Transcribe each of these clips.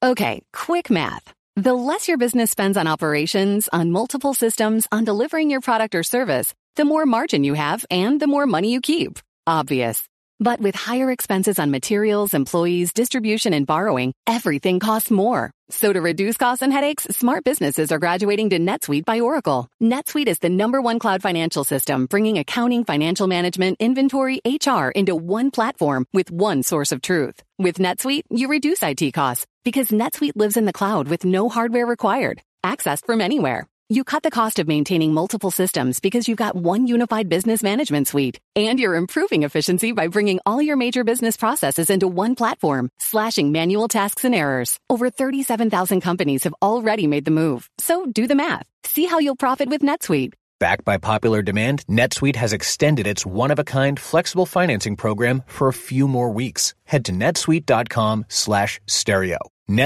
Okay, quick math. The less your business spends on operations, on multiple systems, on delivering your product or service, the more margin you have and the more money you keep. Obvious. But with higher expenses on materials, employees, distribution, and borrowing, everything costs more. So to reduce costs and headaches, smart businesses are graduating to NetSuite by Oracle. NetSuite is the #1 cloud financial system, bringing accounting, financial management, inventory, HR into one platform with one source of truth. With NetSuite, you reduce IT costs because NetSuite lives in the cloud with no hardware required, accessed from anywhere. You cut the cost of maintaining multiple systems because you've got one unified business management suite. And you're improving efficiency by bringing all your major business processes into one platform, slashing manual tasks and errors. Over 37,000 companies have already made the move. So do the math. See how you'll profit with NetSuite. Backed by popular demand, NetSuite has extended its one-of-a-kind flexible financing program for a few more weeks. Head to netsuite.com/stereo.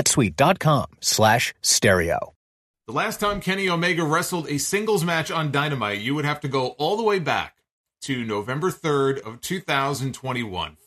netsuite.com/stereo. The last time Kenny Omega wrestled a singles match on Dynamite, you would have to go all the way back to November 3rd of 2021,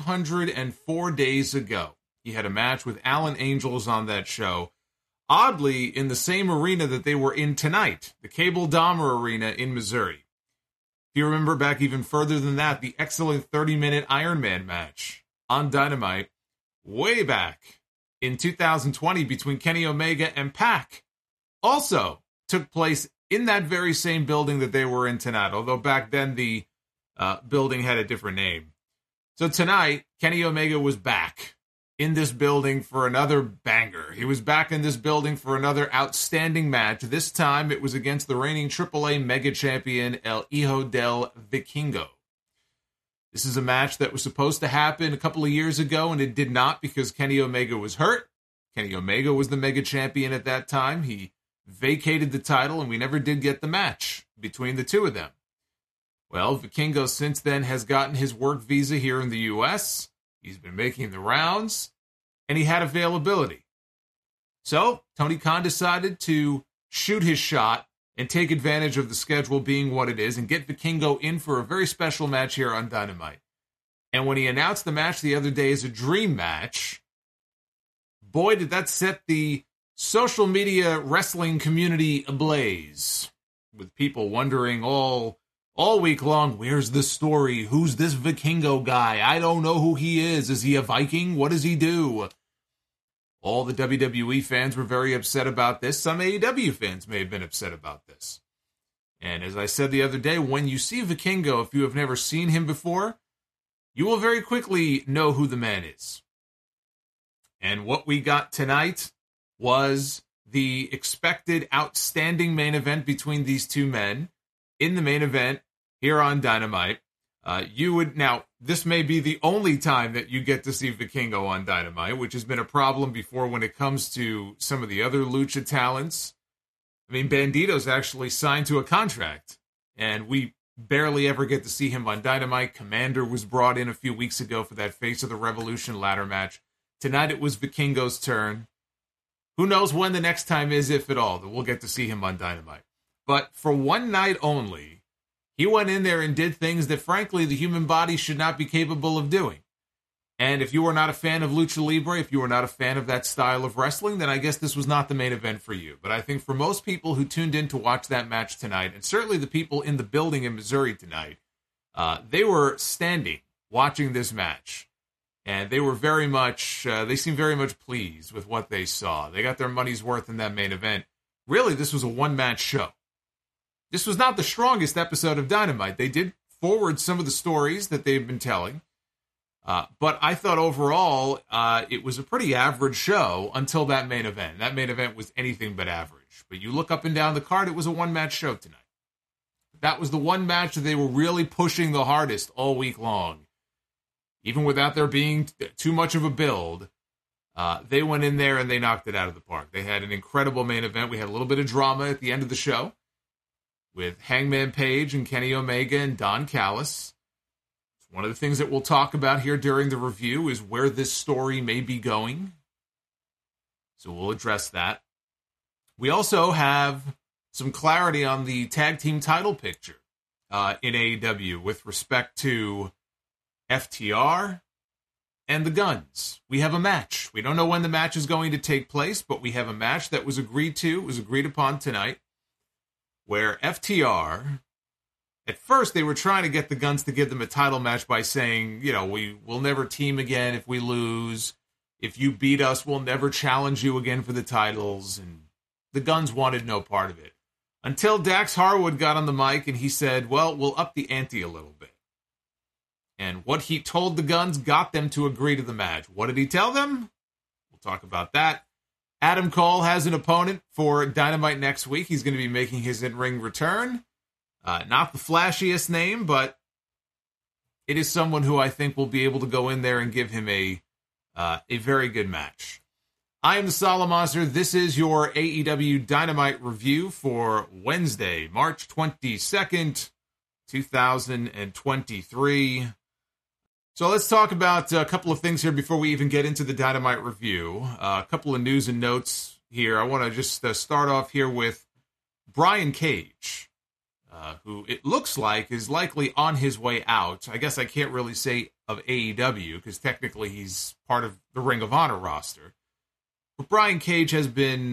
504 days ago. He had a match with Alan Angels on that show, oddly in the same arena that they were in tonight, the Cable Dahmer Arena in Missouri. If you remember back even further than that, the excellent 30-minute Iron Man match on Dynamite, way back in 2020 between Kenny Omega and Pac, also took place in that very same building that they were in tonight, although back then the building had a different name. So tonight, Kenny Omega was back in this building for another banger. He was back in this building for another outstanding match. This time, it was against the reigning AAA Mega Champion, El Hijo del Vikingo. This is a match that was supposed to happen a couple of years ago, and it did not because Kenny Omega was hurt. Kenny Omega was the Mega Champion at that time. He vacated the title, and we never did get the match between the two of them. Well, Vikingo since then has gotten his work visa here in the U.S., he's been making the rounds, and he had availability. So, Tony Khan decided to shoot his shot and take advantage of the schedule being what it is and get Vikingo in for a very special match here on Dynamite. And when he announced the match the other day as a dream match, boy, did that set the social media wrestling community ablaze, with people wondering all week long, where's the story? Who's this Vikingo guy? I don't know who he is. Is he a Viking? What does he do? All the WWE fans were very upset about this. Some AEW fans may have been upset about this. And as I said the other day, when you see Vikingo, if you have never seen him before, you will very quickly know who the man is. And what we got tonight was the expected outstanding main event between these two men. In the main event here on Dynamite, now, this may be the only time that you get to see Vikingo on Dynamite, which has been a problem before when it comes to some of the other Lucha talents. I mean, Bandito's actually signed to a contract, and we barely ever get to see him on Dynamite. Commander was brought in a few weeks ago for that Face of the Revolution ladder match. Tonight it was Vikingo's turn. Who knows when the next time is, if at all, that we'll get to see him on Dynamite. But for one night only, he went in there and did things that, frankly, the human body should not be capable of doing. And if you are not a fan of Lucha Libre, if you are not a fan of that style of wrestling, then I guess this was not the main event for you. But I think for most people who tuned in to watch that match tonight, and certainly the people in the building in Missouri tonight, they were standing watching this match. And they were very much, they seemed very much pleased with what they saw. They got their money's worth in that main event. Really, this was a one-match show. This was not the strongest episode of Dynamite. They did forward some of the stories that they've been telling. But I thought overall, it was a pretty average show until that main event. That main event was anything but average. But you look up and down the card, it was a one-match show tonight. That was the one match that they were really pushing the hardest all week long. Even without there being too much of a build, they went in there and they knocked it out of the park. They had an incredible main event. We had a little bit of drama at the end of the show with Hangman Page and Kenny Omega and Don Callis. One of the things that we'll talk about here during the review is where this story may be going. So we'll address that. We also have some clarity on the tag team title picture in AEW with respect to FTR and the Guns. We have a match. We don't know when the match is going to take place, but we have a match that was agreed upon tonight, where FTR, at first they were trying to get the Guns to give them a title match by saying, we will never team again if we lose. If you beat us, we'll never challenge you again for the titles. And the Guns wanted no part of it. Until Dax Harwood got on the mic and he said, well, we'll up the ante a little bit. And what he told the Guns got them to agree to the match. What did he tell them? We'll talk about that. Adam Cole has an opponent for Dynamite next week. He's going to be making his in-ring return. Not the flashiest name, but it is someone who I think will be able to go in there and give him a very good match. I am the Solid Monster. This is your AEW Dynamite review for Wednesday, March 22nd, 2023. So let's talk about a couple of things here before we even get into the Dynamite review. A couple of news and notes here. I want to just start off here with Brian Cage, who it looks like is likely on his way out. I guess I can't really say of AEW because technically he's part of the Ring of Honor roster. But Brian Cage has been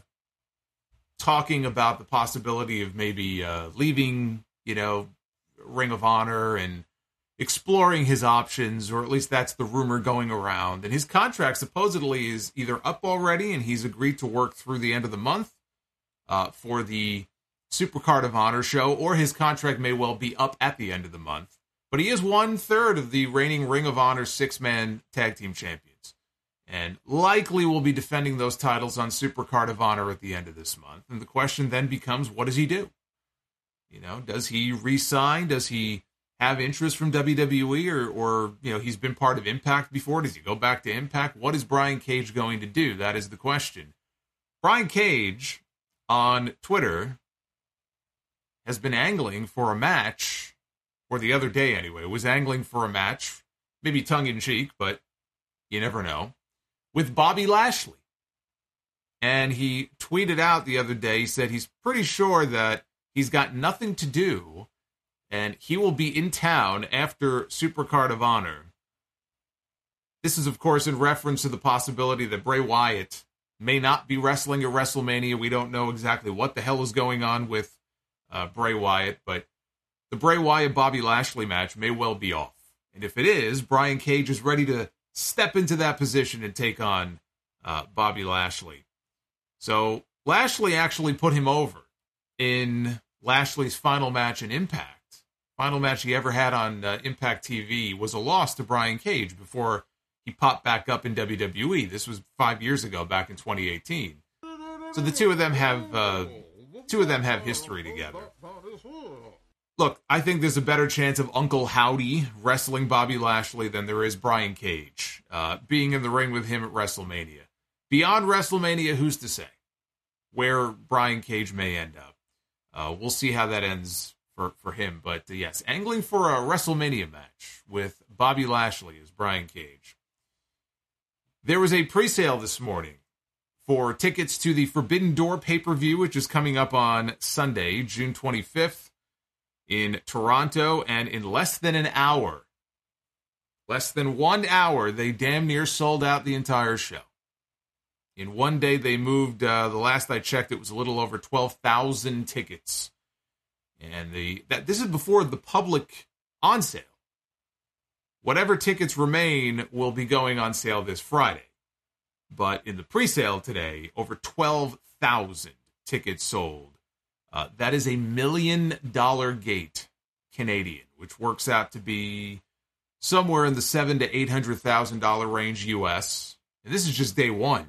talking about the possibility of maybe leaving, Ring of Honor and exploring his options, or at least that's the rumor going around. And his contract supposedly is either up already and he's agreed to work through the end of the month for the Supercard of Honor show, or his contract may well be up at the end of the month. But he is 1/3 of the reigning Ring of Honor 6-man tag team champions, and likely will be defending those titles on Supercard of Honor at the end of this month. And the question then becomes, what does he do? Does he re-sign? Does he have interest from WWE, or he's been part of Impact before? Does he go back to Impact? What is Brian Cage going to do? That is the question. Brian Cage on Twitter has been angling for a match, or the other day anyway, was angling for a match, maybe tongue-in-cheek, but you never know, with Bobby Lashley. And he tweeted out the other day, he said he's pretty sure that he's got nothing to do, and he will be in town after Supercard of Honor. This is, of course, in reference to the possibility that Bray Wyatt may not be wrestling at WrestleMania. We don't know exactly what the hell is going on with Bray Wyatt, but the Bray Wyatt-Bobby Lashley match may well be off. And if it is, Brian Cage is ready to step into that position and take on Bobby Lashley. So Lashley actually put him over in Lashley's final match in Impact. Final match he ever had on Impact TV was a loss to Brian Cage before he popped back up in WWE. This was 5 years ago, back in 2018. So the two of them have history together. Look, I think there's a better chance of Uncle Howdy wrestling Bobby Lashley than there is Brian Cage being in the ring with him at WrestleMania. Beyond WrestleMania, who's to say where Brian Cage may end up? We'll see how that ends for him. But yes, angling for a WrestleMania match with Bobby Lashley as Brian Cage. There was a pre-sale this morning for tickets to the Forbidden Door pay-per-view, which is coming up on Sunday, June 25th in Toronto, and in less than an hour, less than 1 hour, they damn near sold out the entire show. In one day, they moved, the last I checked, it was a little over 12,000 tickets. And this is before the public on sale. Whatever tickets remain will be going on sale this Friday. But in the pre-sale today, over 12,000 tickets sold. That is $1 million gate Canadian, which works out to be somewhere in the $700,000 to $800,000 range US. And this is just day one.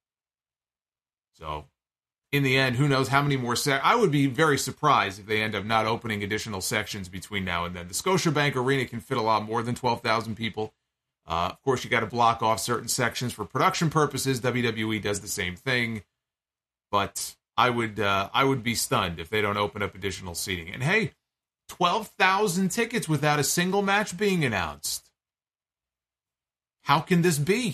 So, in the end, who knows how many more I would be very surprised if they end up not opening additional sections between now and then. The Scotiabank Arena can fit a lot more than 12,000 people. Of course, you got to block off certain sections for production purposes. WWE does the same thing. But I would be stunned if they don't open up additional seating. And hey, 12,000 tickets without a single match being announced. How can this be?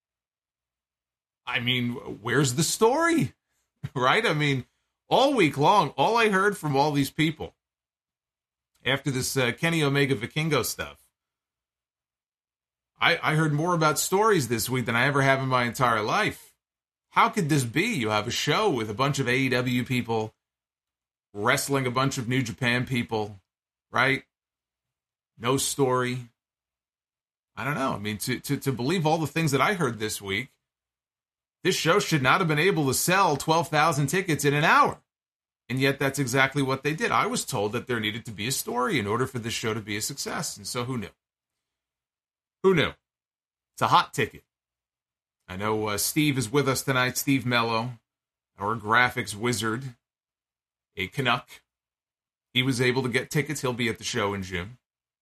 I mean, where's the story? Right? I mean, all week long, all I heard from all these people after this Kenny Omega Vikingo stuff I heard more about stories this week than I ever have in my entire life. How could this be? You have a show with a bunch of AEW people wrestling a bunch of New Japan people, right? No story. I don't know. I mean, to believe all the things that I heard this week, this show should not have been able to sell 12,000 tickets in an hour. And yet that's exactly what they did. I was told that there needed to be a story in order for this show to be a success. And so who knew? Who knew? It's a hot ticket. I know Steve is with us tonight, Steve Mello, our graphics wizard, a Canuck. He was able to get tickets. He'll be at the show in June.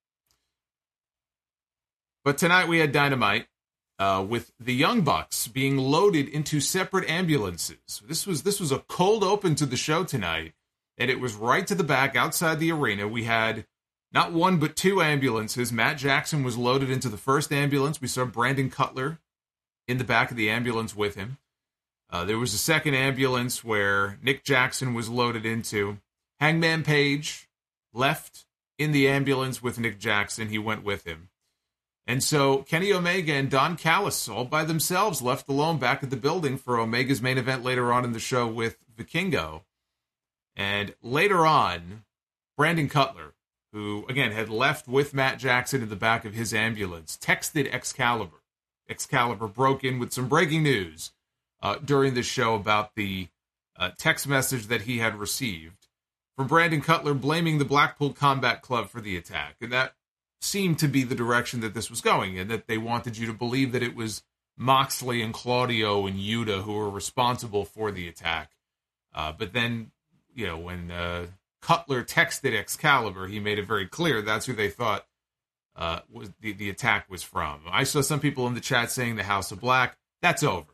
But tonight we had Dynamite with the Young Bucks being loaded into separate ambulances. This was a cold open to the show tonight, and it was right to the back outside the arena. We had not one but two ambulances. Matt Jackson was loaded into the first ambulance. We saw Brandon Cutler in the back of the ambulance with him. There was a second ambulance where Nick Jackson was loaded into. Hangman Page left in the ambulance with Nick Jackson. He went with him. And so Kenny Omega and Don Callis, all by themselves, left alone back at the building for Omega's main event later on in the show with Vikingo. And later on, Brandon Cutler, who, again, had left with Matt Jackson in the back of his ambulance, texted Excalibur. Excalibur broke in with some breaking news during the show about the text message that he had received from Brandon Cutler blaming the Blackpool Combat Club for the attack. And that seemed to be the direction that this was going, and that they wanted you to believe that it was Moxley and Claudio and Yuta who were responsible for the attack. But then, you know, when Cutler texted Excalibur, he made it very clear that's who they thought was the attack was from. I saw some people in the chat saying the House of Black. That's over.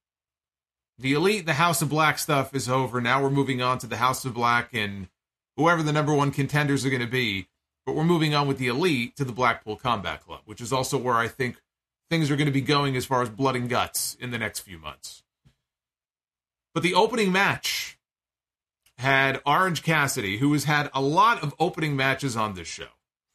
The Elite, the House of Black stuff is over. Now we're moving on to the House of Black and whoever the number one contenders are going to be. But we're moving on with the Elite to the Blackpool Combat Club, which is also where I think things are going to be going as far as blood and guts in the next few months. But the opening match had Orange Cassidy, who has had a lot of opening matches on this show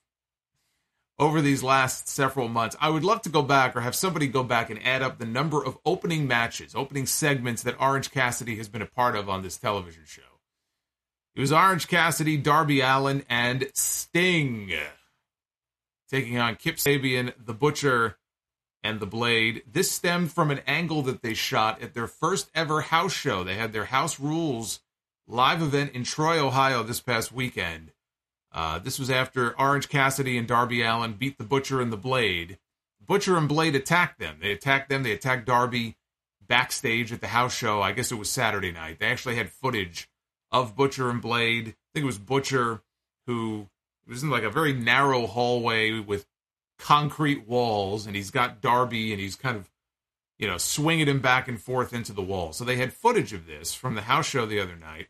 over these last several months. I would love to go back or have somebody go back and add up the number of opening matches, opening segments that Orange Cassidy has been a part of on this television show. It was Orange Cassidy, Darby Allin, and Sting taking on Kip Sabian, The Butcher, and The Blade. This stemmed from an angle that they shot at their first ever house show. They had their House Rules live event in Troy, Ohio this past weekend. This was after Orange Cassidy and Darby Allin beat The Butcher and The Blade. Butcher and Blade attacked them. They attacked Darby backstage at the house show. I guess it was Saturday night. They actually had footage of Butcher and Blade. I think it was Butcher who was in like a very narrow hallway with concrete walls, and he's got Darby, and he's kind of, you know, swinging him back and forth into the wall. So they had footage of this from the house show the other night.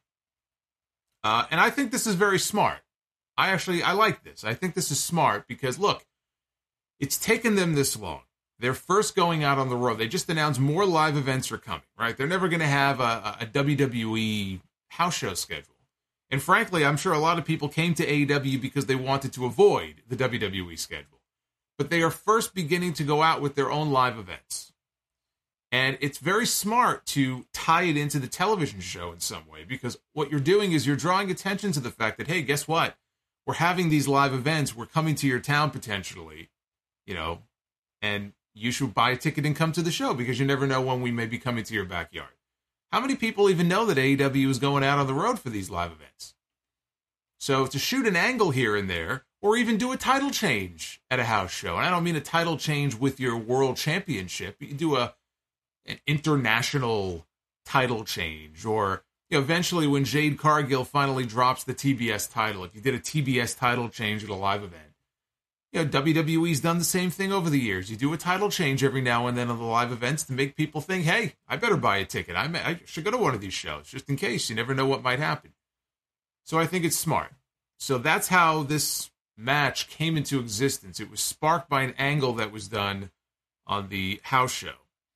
And I think this is very smart. I like this. I think this is smart because, look, it's taken them this long. They're first going out on the road. They just announced more live events are coming, right? They're never going to have a WWE house show schedule. And frankly, I'm sure a lot of people came to AEW because they wanted to avoid the WWE schedule. But they are first beginning to go out with their own live events. And it's very smart to tie it into the television show in some way, because what you're doing is you're drawing attention to the fact that, hey, guess what? We're having these live events. We're coming to your town potentially, you know, and you should buy a ticket and come to the show because you never know when we may be coming to your backyard. How many people even know that AEW is going out on the road for these live events? So to shoot an angle here and there, or even do a title change at a house show, and I don't mean a title change with your world championship, but you do an international title change, or, you know, eventually when Jade Cargill finally drops the TBS title, if you did a TBS title change at a live event. You know, WWE's done the same thing over the years. You do a title change every now and then on the live events to make people think, hey, I better buy a ticket. I should go to one of these shows, just in case. You never know what might happen. So I think it's smart. So that's how this match came into existence. It was sparked by an angle that was done on the house show.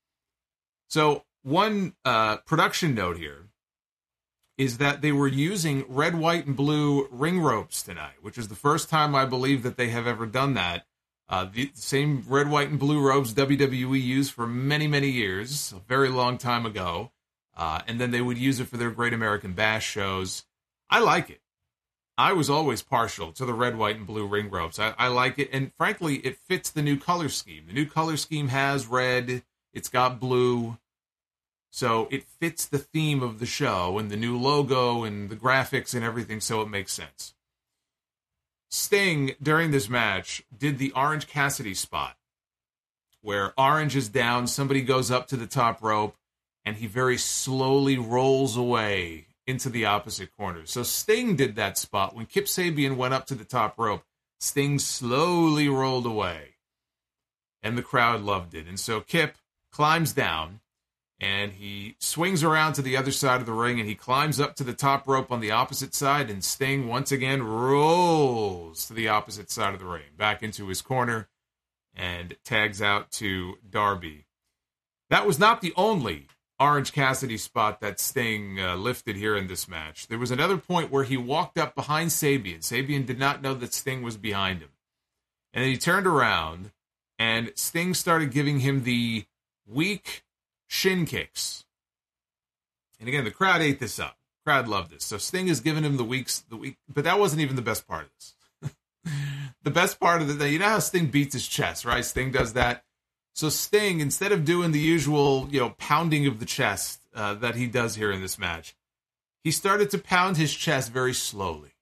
So one production note here is that they were using red, white, and blue ring ropes tonight, which is the first time I believe that they have ever done that The same red, white, and blue robes WWE used for many, many years, a very long time ago. And then they would use it for their Great American Bash shows. I like it. I was always partial to the red, white, and blue ring ropes. I like it, and frankly, it fits the new color scheme. The new color scheme has red, it's got blue, so it fits the theme of the show, and the new logo, and the graphics, and everything, so it makes sense. Sting, during this match, did the Orange Cassidy spot, where Orange is down, somebody goes up to the top rope, and he very slowly rolls away into the opposite corner. So Sting did that spot. When Kip Sabian went up to the top rope, Sting slowly rolled away. And the crowd loved it. And so Kip climbs down, and he swings around to the other side of the ring, and he climbs up to the top rope on the opposite side, and Sting once again rolls to the opposite side of the ring, back into his corner, and tags out to Darby. That was not the only Orange Cassidy spot that Sting lifted here in this match. There was another point where he walked up behind Sabian. Sabian did not know that Sting was behind him. And then he turned around, and Sting started giving him the weak shin kicks. And again, the crowd ate this up. The crowd loved this. So Sting is giving him the weak, but that wasn't even the best part of this. The best part of you know how Sting beats his chest, right? Sting does that. So Sting, instead of doing the usual, pounding of the chest that he does here in this match, he started to pound his chest very slowly,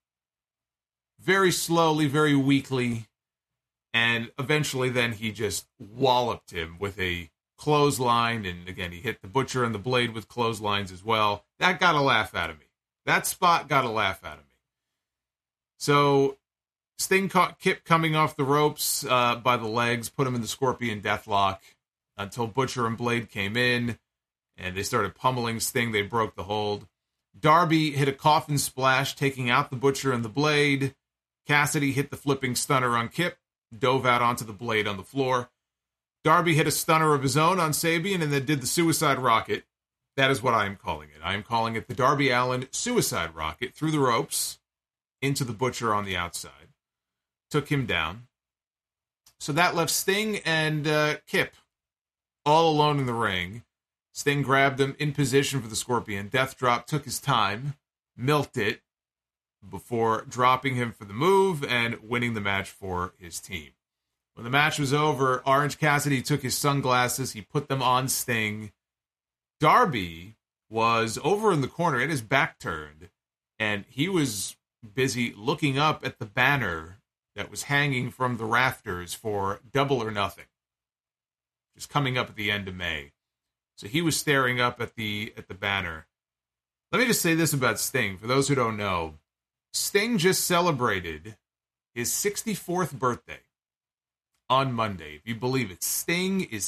very weakly, and eventually then he just walloped him with a clothesline, and again, he hit the Butcher and the Blade with clotheslines as well. That got a laugh out of me. That spot got a laugh out of me. So Sting caught Kip coming off the ropes by the legs, put him in the Scorpion Deathlock until Butcher and Blade came in, and they started pummeling Sting. They broke the hold. Darby hit a coffin splash, taking out the Butcher and the Blade. Cassidy hit the flipping stunner on Kip, dove out onto the Blade on the floor. Darby hit a stunner of his own on Sabian, and then did the Suicide Rocket. That is what I am calling it. I am calling it the Darby Allin Suicide Rocket through the ropes into the Butcher on the outside. Took him down. So that left Sting and Kip all alone in the ring. Sting grabbed him in position for the Scorpion Death Drop, took his time, milked it, before dropping him for the move and winning the match for his team. When the match was over, Orange Cassidy took his sunglasses, he put them on Sting. Darby was over in the corner, had his back turned, and he was busy looking up at the banner that was hanging from the rafters for Double or Nothing, just coming up at the end of May. So he was staring up at the banner. Let me just say this about Sting, for those who don't know. Sting just celebrated his 64th birthday on Monday. If you believe it, Sting is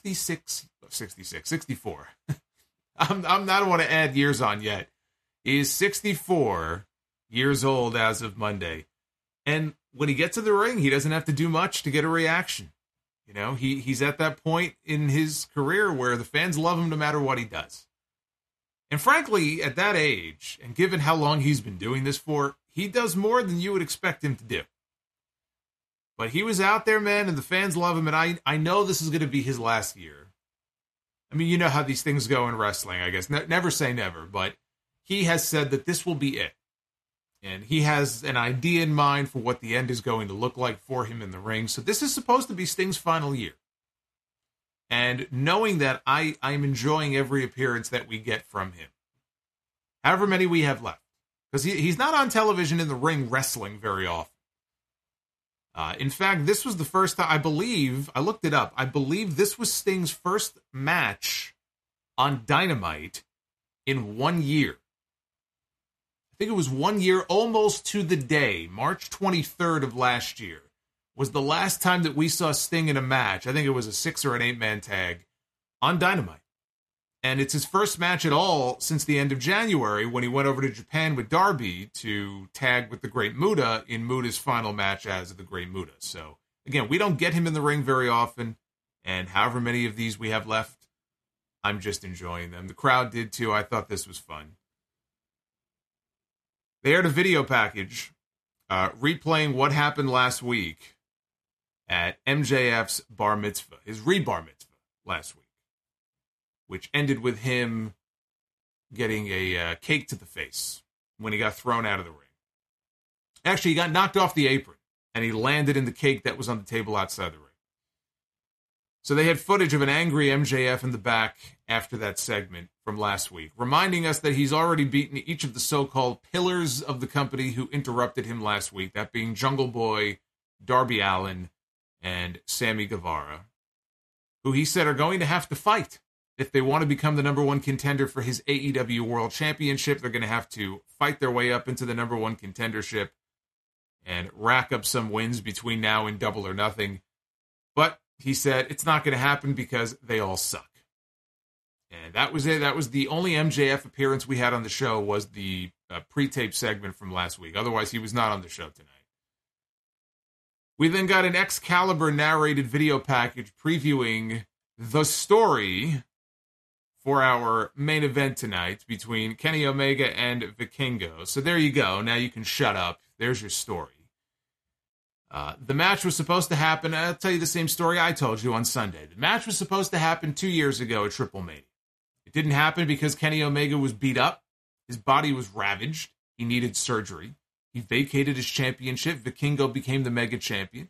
64. I don't want to add years on yet. He is 64 years old as of Monday. And when he gets to the ring, he doesn't have to do much to get a reaction. He's at that point in his career where the fans love him no matter what he does. And frankly, at that age, and given how long he's been doing this for, he does more than you would expect him to do. But he was out there, man, and the fans love him, and I know this is going to be his last year. I mean, you know how these things go in wrestling, I guess. Never say never, but he has said that this will be it. And he has an idea in mind for what the end is going to look like for him in the ring. So this is supposed to be Sting's final year. And knowing that, I'm enjoying every appearance that we get from him. However many we have left. Because he's not on television in the ring wrestling very often. In fact, this was the first time, I looked it up, I believe this was Sting's first match on Dynamite in 1 year. I think it was 1 year, almost to the day, March 23rd of last year, was the last time that we saw Sting in a match. I think it was a 6 or an 8-man tag on Dynamite. And it's his first match at all since the end of January when he went over to Japan with Darby to tag with the Great Muta in Muta's final match as the Great Muta. So, again, we don't get him in the ring very often, and however many of these we have left, I'm just enjoying them. The crowd did too. I thought this was fun. They aired a video package replaying what happened last week at MJF's bar mitzvah, his re-bar mitzvah last week, which ended with him getting a cake to the face when he got thrown out of the ring. Actually, he got knocked off the apron, and he landed in the cake that was on the table outside the ring. So they had footage of an angry MJF in the back after that segment from last week, reminding us that he's already beaten each of the so-called pillars of the company who interrupted him last week, that being Jungle Boy, Darby Allin, and Sammy Guevara, who he said are going to have to fight. If they want to become the number one contender for his AEW World Championship, they're going to have to fight their way up into the number one contendership and rack up some wins between now and Double or Nothing. But he said it's not going to happen because they all suck. And that was it. That was the only MJF appearance we had on the show, was the pre-tape segment from last week. Otherwise, he was not on the show tonight. We then got an Excalibur narrated video package previewing the story for our main event tonight between Kenny Omega and Vikingo. So there you go. Now you can shut up. There's your story. The match was supposed to happen. I'll tell you the same story I told you on Sunday. The match was supposed to happen 2 years ago at Triple Mania. It didn't happen because Kenny Omega was beat up. His body was ravaged. He needed surgery. He vacated his championship. Vikingo became the mega champion.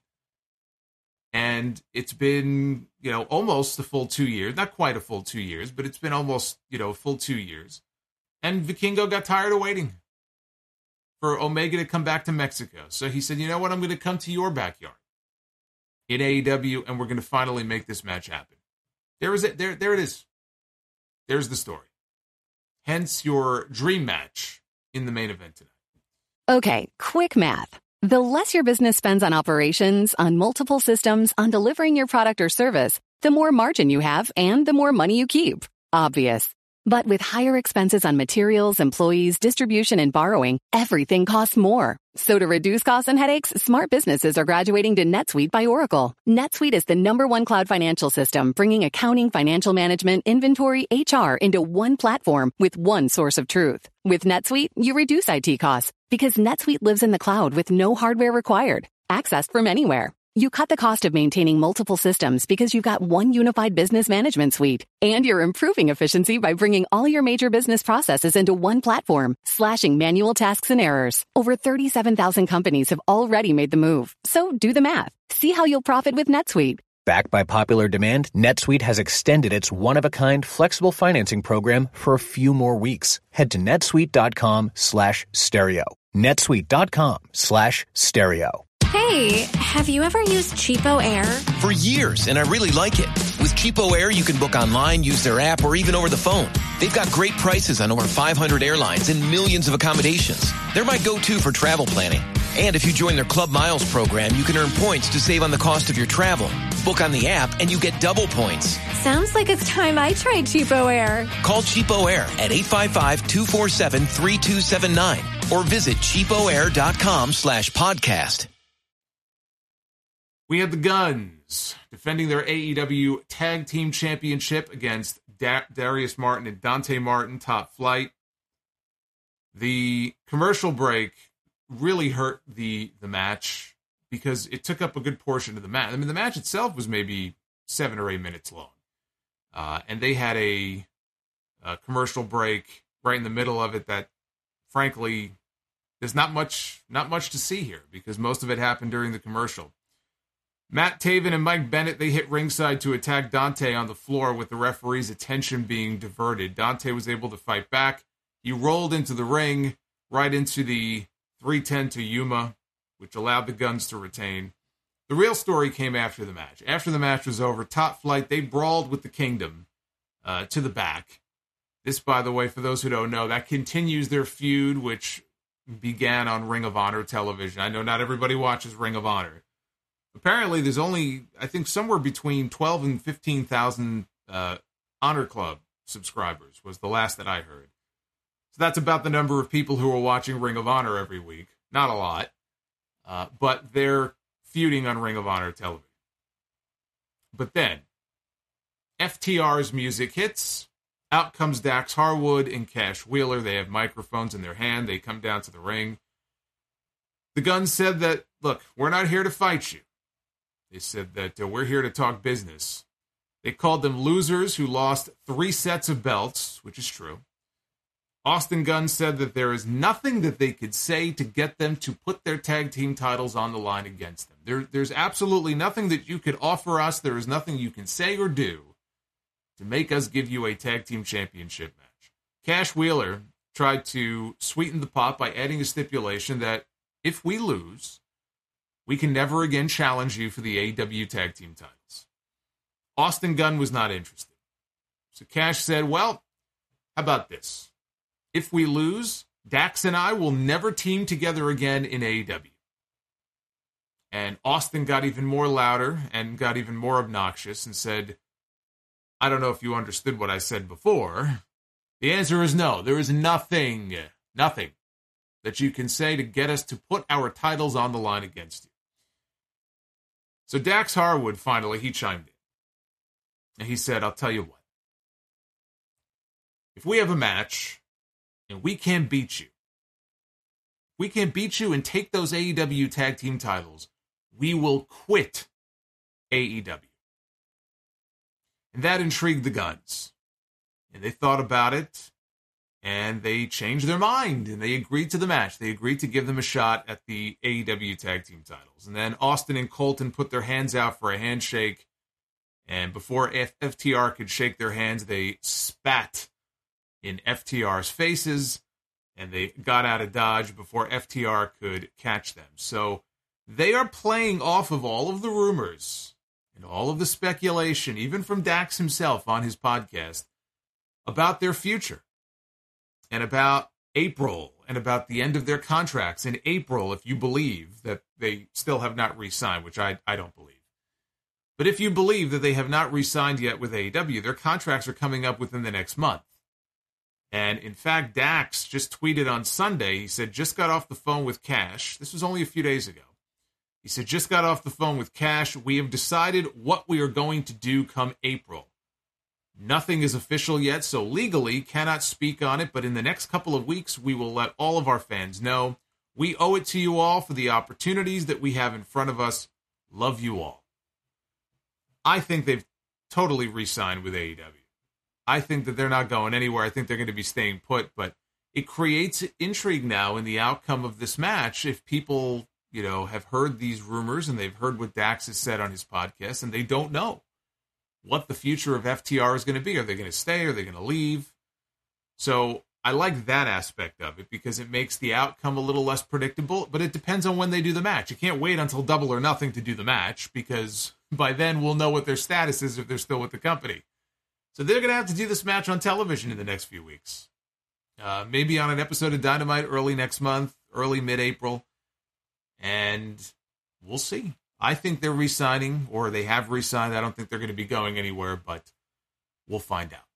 And it's been, almost a full 2 years. Not quite a full 2 years, but it's been almost, a full 2 years. And Vikingo got tired of waiting for Omega to come back to Mexico. So he said, you know what, I'm going to come to your backyard in AEW, and we're going to finally make this match happen. There it is. There's the story. Hence your dream match in the main event tonight. Okay, quick math. The less your business spends on operations, on multiple systems, on delivering your product or service, the more margin you have and the more money you keep. Obvious. But with higher expenses on materials, employees, distribution, and borrowing, everything costs more. So to reduce costs and headaches, smart businesses are graduating to NetSuite by Oracle. NetSuite is the #1 cloud financial system, bringing accounting, financial management, inventory, HR into one platform with one source of truth. With NetSuite, you reduce IT costs because NetSuite lives in the cloud with no hardware required, accessed from anywhere. You cut the cost of maintaining multiple systems because you've got one unified business management suite. And you're improving efficiency by bringing all your major business processes into one platform, slashing manual tasks and errors. Over 37,000 companies have already made the move. So do the math. See how you'll profit with NetSuite. Backed by popular demand, NetSuite has extended its one-of-a-kind flexible financing program for a few more weeks. Head to netsuite.com/stereo. netsuite.com/stereo. Hey, have you ever used Cheapo Air? For years, and I really like it. With Cheapo Air, you can book online, use their app, or even over the phone. They've got great prices on over 500 airlines and millions of accommodations. They're my go-to for travel planning. And if you join their Club Miles program, you can earn points to save on the cost of your travel. Book on the app, and you get double points. Sounds like it's time I tried Cheapo Air. Call Cheapo Air at 855-247-3279 or visit cheapoair.com/podcast. We had the Guns defending their AEW Tag Team Championship against Darius Martin and Dante Martin, Top Flight. The commercial break really hurt the match because it took up a good portion of the match. I mean, the match itself was maybe 7 or 8 minutes long. And they had a commercial break right in the middle of it that, frankly, there's not much to see here because most of it happened during the commercial. Matt Taven and Mike Bennett, they hit ringside to attack Dante on the floor with the referee's attention being diverted. Dante was able to fight back. He rolled into the ring, right into the 310 to Yuma, which allowed the Guns to retain. The real story came after the match. After the match was over, Top Flight, they brawled with the Kingdom to the back. This, by the way, for those who don't know, that continues their feud, which began on Ring of Honor television. I know not everybody watches Ring of Honor. Apparently, there's only, I think, somewhere between 12 and 15,000 Honor Club subscribers was the last that I heard. So that's about the number of people who are watching Ring of Honor every week. Not a lot, but they're feuding on Ring of Honor television. But then, FTR's music hits. Out comes Dax Harwood and Cash Wheeler. They have microphones in their hand. They come down to the ring. The Guns said that, look, we're not here to fight you. They said that we're here to talk business. They called them losers who lost 3 sets of belts, which is true. Austin Gunn said that there is nothing that they could say to get them to put their tag team titles on the line against them. There's absolutely nothing that you could offer us. There is nothing you can say or do to make us give you a tag team championship match. Cash Wheeler tried to sweeten the pot by adding a stipulation that if we lose, we can never again challenge you for the AEW tag team titles. Austin Gunn was not interested. So Cash said, well, how about this? If we lose, Dax and I will never team together again in AEW. And Austin got even more louder and got even more obnoxious and said, I don't know if you understood what I said before. The answer is no. There is nothing that you can say to get us to put our titles on the line against you. So Dax Harwood, finally, he chimed in. And he said, I'll tell you what. If we have a match and we can't beat you and take those AEW tag team titles, we will quit AEW. And that intrigued the Guns. And they thought about it, and they changed their mind, and they agreed to the match. They agreed to give them a shot at the AEW tag team titles. And then Austin and Colton put their hands out for a handshake, and before FTR could shake their hands, they spat in FTR's faces, and they got out of Dodge before FTR could catch them. So they are playing off of all of the rumors and all of the speculation, even from Dax himself on his podcast, about their future and about April and about the end of their contracts in April, if you believe that they still have not re-signed, which I don't believe. But if you believe that they have not re-signed yet with AEW, their contracts are coming up within the next month. And in fact, Dax just tweeted on Sunday, he said, just got off the phone with Cash. This was only a few days ago. He said, just got off the phone with Cash. We have decided what we are going to do come April. Nothing is official yet, so legally cannot speak on it, but in the next couple of weeks, we will let all of our fans know. We owe it to you all for the opportunities that we have in front of us. Love you all. I think they've totally re-signed with AEW. I think that they're not going anywhere. I think they're going to be staying put, but it creates intrigue now in the outcome of this match if people, have heard these rumors and they've heard what Dax has said on his podcast and they don't know what the future of FTR is going to be. Are they going to stay? Are they going to leave? So I like that aspect of it because it makes the outcome a little less predictable, but it depends on when they do the match. You can't wait until Double or Nothing to do the match because by then we'll know what their status is if they're still with the company. So they're going to have to do this match on television in the next few weeks. Maybe on an episode of Dynamite early next month, early mid-April. And we'll see. I think they're re-signing, or they have re-signed. I don't think they're going to be going anywhere, but we'll find out.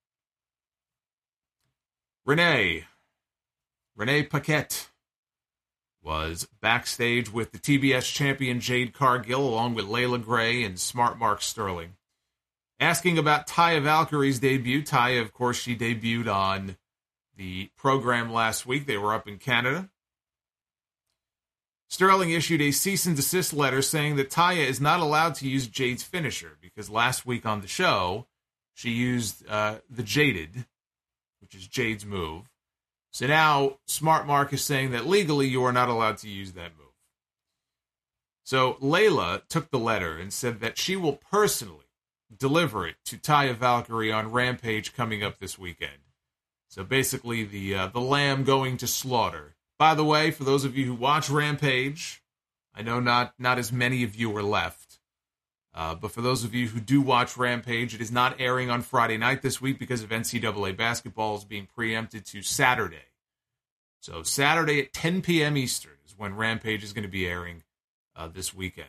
Renee Paquette was backstage with the TBS champion Jade Cargill, along with Layla Gray and Smart Mark Sterling. Asking about Taya Valkyrie's debut. Taya, of course, she debuted on the program last week. They were up in Canada. Sterling issued a cease and desist letter saying that Taya is not allowed to use Jade's finisher because last week on the show, she used the Jaded, which is Jade's move. So now Smart Mark is saying that legally you are not allowed to use that move. So Layla took the letter and said that she will personally deliver it to Taya Valkyrie on Rampage coming up this weekend. So basically the lamb going to slaughter. By the way, for those of you who watch Rampage, I know not as many of you are left, but for those of you who do watch Rampage, it is not airing on Friday night this week because of NCAA basketball is being preempted to Saturday. So Saturday at 10 p.m. Eastern is when Rampage is going to be airing this weekend.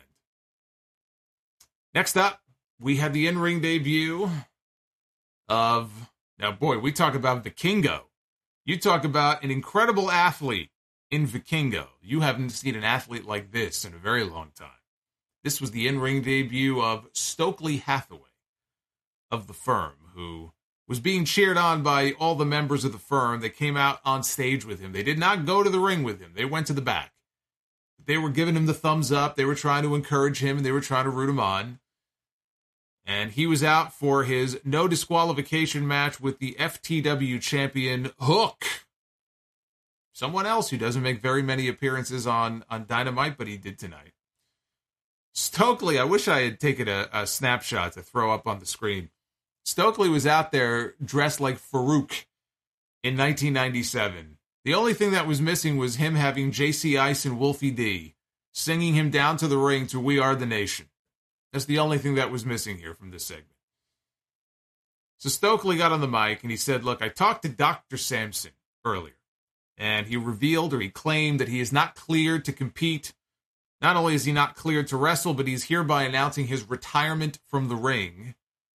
Next up, we had the in-ring debut of, now boy, we talk about Vikingo. You talk about an incredible athlete in Vikingo. You haven't seen an athlete like this in a very long time. This was the in-ring debut of Stokely Hathaway of the Firm, who was being cheered on by all the members of the Firm that came out on stage with him. They did not go to the ring with him. They went to the back. they were giving him the thumbs up. They were trying to encourage him, and they were trying to root him on. And he was out for his no disqualification match with the FTW champion, Hook. Someone else who doesn't make very many appearances on Dynamite, but he did tonight. Stokely, I wish I had taken a snapshot to throw up on the screen. Stokely was out there dressed like Farouk in 1997. The only thing that was missing was him having JC Ice and Wolfie D singing him down to the ring to We Are the Nation. That's the only thing that was missing here from this segment. So Stokely got on the mic and he said, look, I talked to Dr. Sampson earlier, and he revealed, or he claimed, that he is not cleared to compete. Not only is he not cleared to wrestle, but he's hereby announcing his retirement from the ring.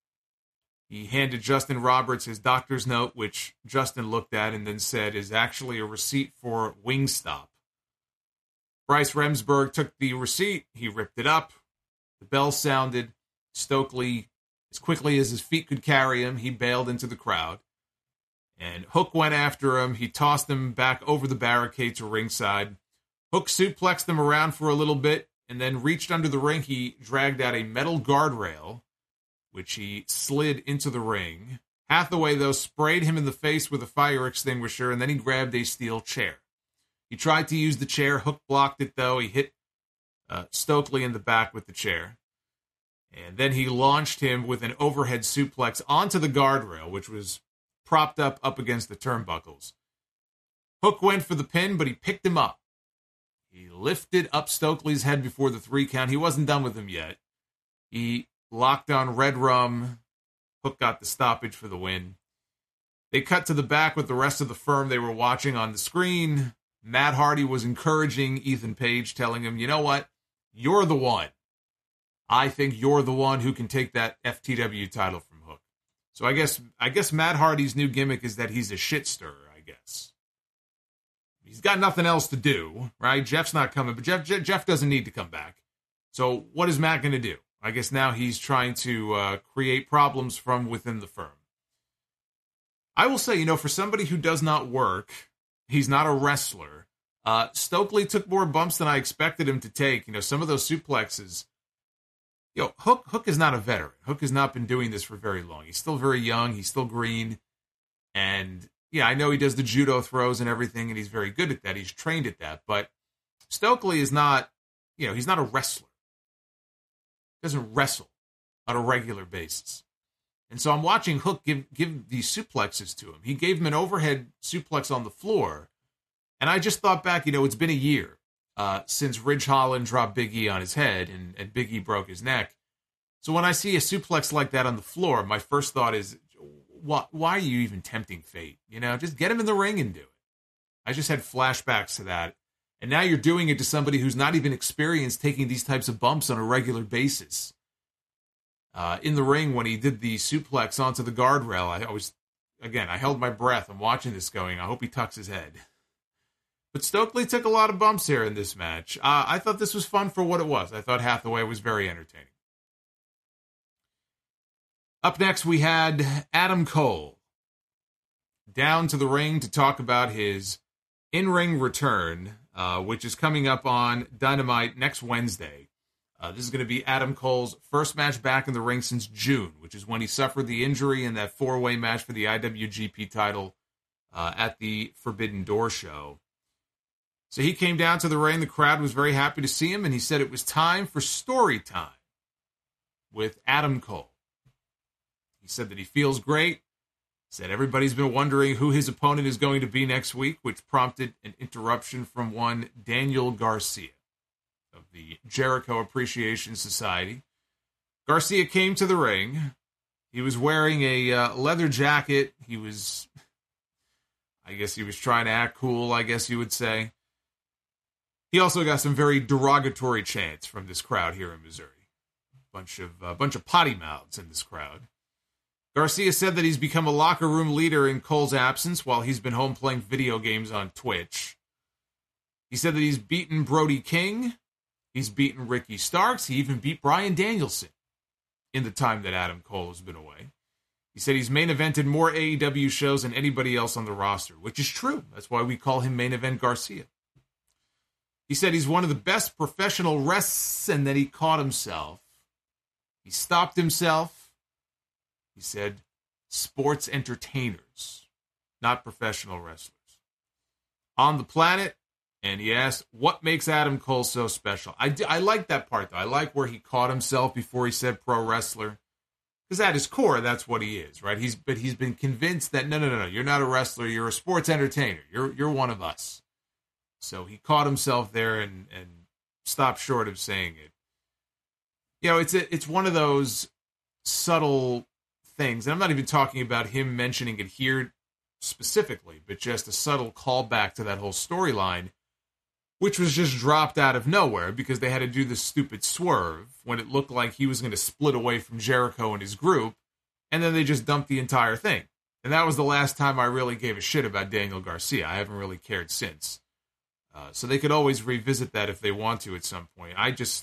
He handed Justin Roberts his doctor's note, which Justin looked at and then said is actually a receipt for Wingstop. Bryce Remsburg took the receipt. He ripped it up. The bell sounded. Stokely, as quickly as his feet could carry him, he bailed into the crowd. And Hook went after him. He tossed him back over the barricade to ringside. Hook suplexed him around for a little bit and then reached under the ring. He dragged out a metal guardrail, which he slid into the ring. Hathaway, though, sprayed him in the face with a fire extinguisher, and then he grabbed a steel chair. He tried to use the chair. Hook blocked it, though. He hit Stokely in the back with the chair. And then he launched him with an overhead suplex onto the guardrail, which was propped up against the turnbuckles. Hook went for the pin, but he picked him up. He lifted up Stokely's head before the 3 count. He wasn't done with him yet. He locked on Red Rum. Hook got the stoppage for the win. They cut to the back with the rest of the firm they were watching on the screen. Matt Hardy was encouraging Ethan Page, telling him, you know what? You're the one. I think you're the one who can take that FTW title from Hook. So I guess Matt Hardy's new gimmick is that he's a shit stirrer, I guess. He's got nothing else to do, right? Jeff's not coming, but Jeff doesn't need to come back. So what is Matt going to do? I guess now he's trying to create problems from within the firm. I will say, for somebody who does not work, he's not a wrestler. Stokely took more bumps than I expected him to take. Some of those suplexes. Hook is not a veteran. Hook has not been doing this for very long. He's still very young. He's still green. And, yeah, I know he does the judo throws and everything, and he's very good at that. He's trained at that. But Stokely is not, he's not a wrestler. He doesn't wrestle on a regular basis. And so I'm watching Hook give these suplexes to him. He gave him an overhead suplex on the floor. And I just thought back, it's been a year since Ridge Holland dropped Big E on his head and Big E broke his neck. So when I see a suplex like that on the floor, my first thought is, why are you even tempting fate? Just get him in the ring and do it. I just had flashbacks to that. And now you're doing it to somebody who's not even experienced taking these types of bumps on a regular basis. In the ring, when he did the suplex onto the guardrail, I held my breath. I'm watching this going, I hope he tucks his head. But Stokely took a lot of bumps here in this match. I thought this was fun for what it was. I thought Hathaway was very entertaining. Up next, we had Adam Cole down to the ring to talk about his in-ring return, which is coming up on Dynamite next Wednesday. This is going to be Adam Cole's first match back in the ring since June, which is when he suffered the injury in that 4-way match for the IWGP title at the Forbidden Door show. So he came down to the ring. The crowd was very happy to see him, and he said it was time for story time with Adam Cole. He said that he feels great. Said everybody's been wondering who his opponent is going to be next week, which prompted an interruption from one Daniel Garcia of the Jericho Appreciation Society. Garcia came to the ring. He was wearing a leather jacket. I guess he was trying to act cool, I guess you would say. He also got some very derogatory chants from this crowd here in Missouri. A bunch of potty mouths in this crowd. Garcia said that he's become a locker room leader in Cole's absence while he's been home playing video games on Twitch. He said that he's beaten Brody King. He's beaten Ricky Starks. He even beat Bryan Danielson in the time that Adam Cole has been away. He said he's main evented more AEW shows than anybody else on the roster, which is true. That's why we call him Main Event Garcia. He said he's one of the best professional wrestlers, and then he caught himself. He stopped himself. He said sports entertainers, not professional wrestlers, on the planet. And he asked, what makes Adam Cole so special? I like that part, though. I like where he caught himself before he said pro wrestler. Because at his core, that's what he is, right? He's been convinced that, no, you're not a wrestler. You're a sports entertainer. You're one of us. So he caught himself there and stopped short of saying it. You know, it's one of those subtle things. And I'm not even talking about him mentioning it here specifically, but just a subtle callback to that whole storyline, which was just dropped out of nowhere because they had to do this stupid swerve when it looked like he was going to split away from Jericho and his group, and then they just dumped the entire thing. And that was the last time I really gave a shit about Daniel Garcia. I haven't really cared since. So they could always revisit that if they want to at some point.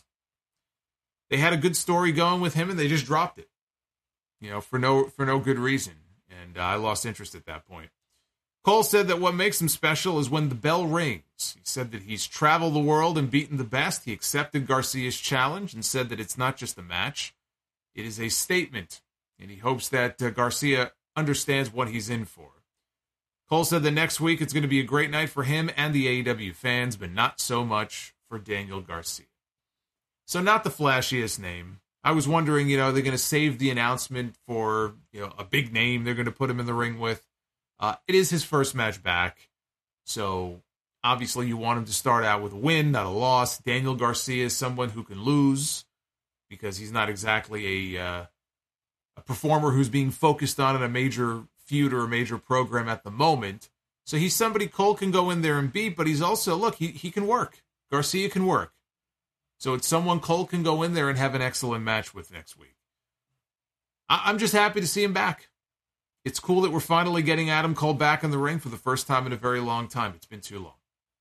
They had a good story going with him, and they just dropped it, you know, for no good reason. And I lost interest at that point. Cole said that what makes him special is when the bell rings. He said that he's traveled the world and beaten the best. He accepted Garcia's challenge and said that it's not just a match. It is a statement, and he hopes that Garcia understands what he's in for. Cole said that next week it's going to be a great night for him and the AEW fans, but not so much for Daniel Garcia. So not the flashiest name. I was wondering, you know, are they going to save the announcement for, you know, a big name they're going to put him in the ring with? It is his first match back, so obviously you want him to start out with a win, not a loss. Daniel Garcia is someone who can lose because he's not exactly a performer who's being focused on in a major feud or a major program at the moment. So he's somebody Cole can go in there and beat, but he's also, look, he can work. Garcia can work. So it's someone Cole can go in there and have an excellent match with next week. I'm just happy to see him back. It's cool that we're finally getting Adam Cole back in the ring for the first time in a very long time. It's been too long.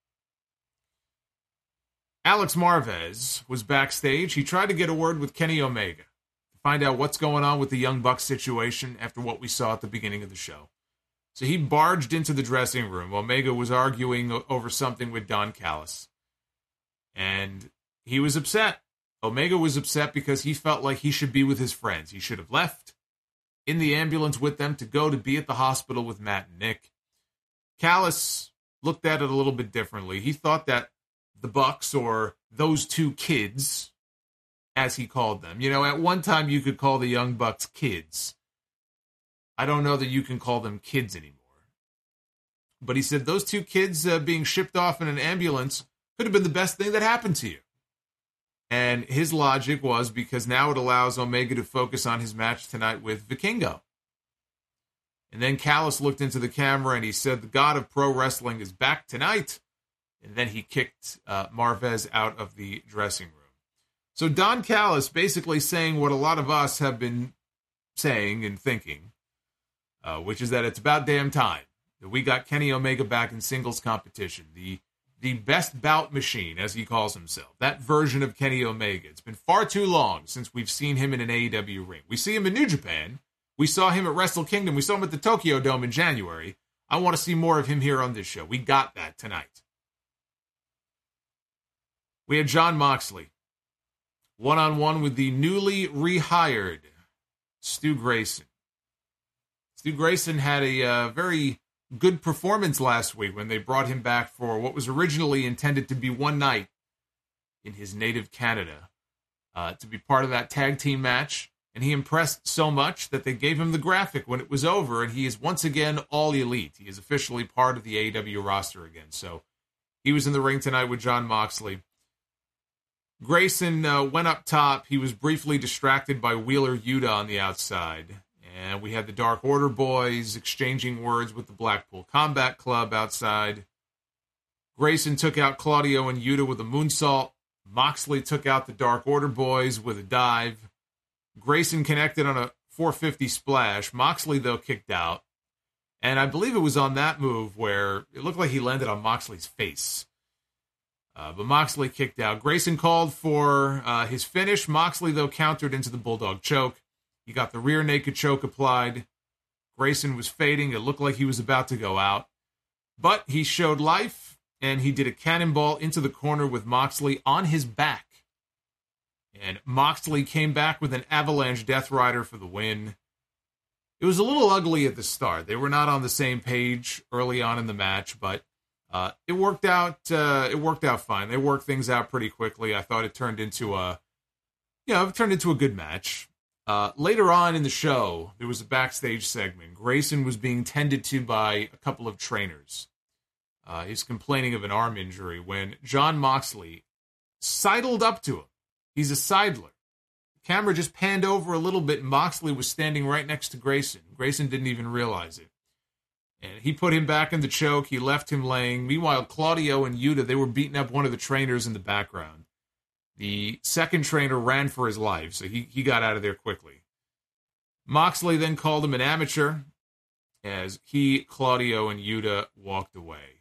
Alex Marvez was backstage. He tried to get a word with Kenny Omega to find out what's going on with the Young Bucks situation after what we saw at the beginning of the show. So he barged into the dressing room. Omega was arguing over something with Don Callis. And he was upset. Omega was upset because he felt like he should be with his friends. He should have left in the ambulance with them to go to be at the hospital with Matt and Nick. Callis looked at it a little bit differently. He thought that the Bucks, or those two kids, as he called them, you know, at one time you could call the Young Bucks kids. I don't know that you can call them kids anymore. But he said those two kids being shipped off in an ambulance could have been the best thing that happened to you. And his logic was because now it allows Omega to focus on his match tonight with Vikingo. And then Callis looked into the camera and he said, the god of pro wrestling is back tonight. And then he kicked Marvez out of the dressing room. So Don Callis basically saying what a lot of us have been saying and thinking, which is that it's about damn time that we got Kenny Omega back in singles competition. The best bout machine, as he calls himself. That version of Kenny Omega. It's been far too long since we've seen him in an AEW ring. We see him in New Japan. We saw him at Wrestle Kingdom. We saw him at the Tokyo Dome in January. I want to see more of him here on this show. We got that tonight. We had Jon Moxley, one-on-one with the newly rehired Stu Grayson. Stu Grayson had a very good performance last week when they brought him back for what was originally intended to be one night in his native Canada to be part of that tag team match. And he impressed so much that they gave him the graphic when it was over, and he is once again all elite. He is officially part of the AEW roster again. So he was in the ring tonight with Jon Moxley. Grayson went up top. He was briefly distracted by Wheeler Yuta on the outside. And we had the Dark Order boys exchanging words with the Blackpool Combat Club outside. Grayson took out Claudio and Yuta with a moonsault. Moxley took out the Dark Order boys with a dive. Grayson connected on a 450 splash. Moxley, though, kicked out. And I believe it was on that move where it looked like he landed on Moxley's face. But Moxley kicked out. Grayson called for his finish. Moxley, though, countered into the Bulldog choke. He got the rear naked choke applied. Grayson was fading. It looked like he was about to go out. But he showed life, and he did a cannonball into the corner with Moxley on his back. And Moxley came back with an avalanche Death Rider for the win. It was a little ugly at the start. They were not on the same page early on in the match, but it worked out. It worked out fine. They worked things out pretty quickly. I thought it turned into a good match. Later on in the show, there was a backstage segment. Grayson was being tended to by a couple of trainers. He's complaining of an arm injury when Jon Moxley sidled up to him. He's a sidler. The camera just panned over a little bit, and Moxley was standing right next to Grayson. Grayson didn't even realize it. And he put him back in the choke. He left him laying. Meanwhile, Claudio and Yuta, they were beating up one of the trainers in the background. The second trainer ran for his life, so he got out of there quickly. Moxley then called him an amateur as he, Claudio, and Yuta walked away.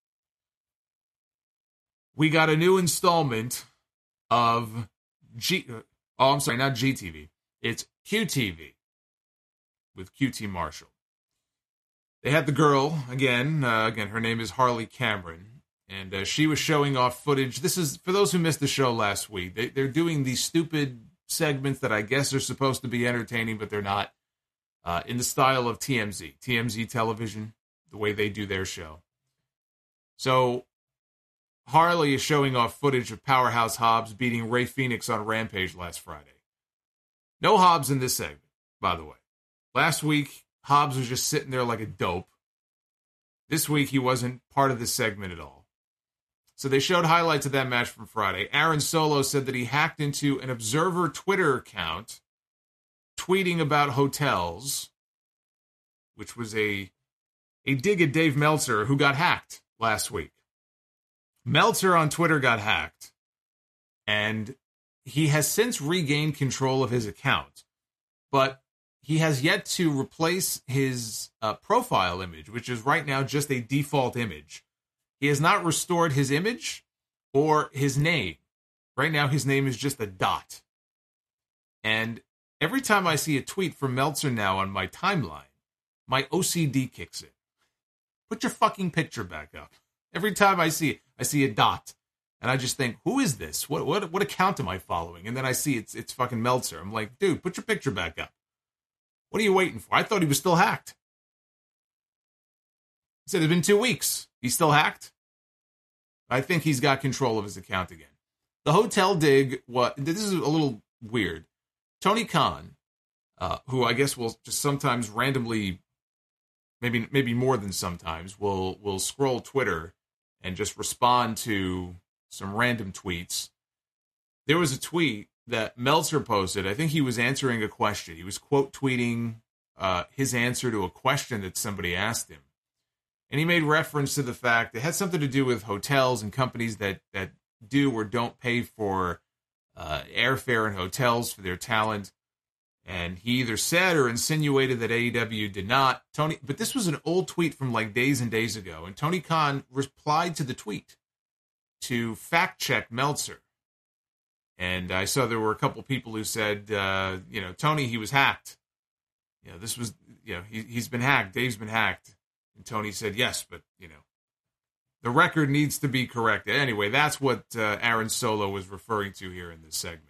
We got a new installment of not GTV. It's QTV with QT Marshall. They had the girl, again, her name is Harley Cameron, and she was showing off footage. This is, for those who missed the show last week, they're doing these stupid segments that I guess are supposed to be entertaining, but they're not, in the style of TMZ Television, the way they do their show. So Harley is showing off footage of Powerhouse Hobbs beating Rey Fenix on Rampage last Friday. No Hobbs in this segment, by the way. Last week, Hobbs was just sitting there like a dope. This week, he wasn't part of this segment at all. So they showed highlights of that match from Friday. Aaron Solo said that he hacked into an Observer Twitter account, tweeting about hotels, which was a dig at Dave Meltzer, who got hacked last week. Meltzer on Twitter got hacked, and he has since regained control of his account, but he has yet to replace his profile image, which is right now just a default image. He has not restored his image or his name. Right now, his name is just a dot. And every time I see a tweet from Meltzer now on my timeline, my OCD kicks in. Put your fucking picture back up. Every time I see it, I see a dot. And I just think, who is this? What account am I following? And then I see it's fucking Meltzer. I'm like, dude, put your picture back up. What are you waiting for? I thought he was still hacked. He said it's been 2 weeks. He's still hacked? I think he's got control of his account again. The hotel dig, this is a little weird. Tony Khan, who I guess will just sometimes randomly, maybe more than sometimes, will scroll Twitter and just respond to some random tweets. There was a tweet that Meltzer posted. I think he was answering a question. He was quote tweeting his answer to a question that somebody asked him. And he made reference to the fact it had something to do with hotels and companies that do or don't pay for airfare in hotels for their talent. And he either said or insinuated that AEW did not. But this was an old tweet from like days and days ago. And Tony Khan replied to the tweet to fact check Meltzer. And I saw there were a couple people who said, Tony, he was hacked. This was, he's been hacked. Dave's been hacked. And Tony said, yes, but, the record needs to be corrected. Anyway, that's what Aaron Solo was referring to here in this segment.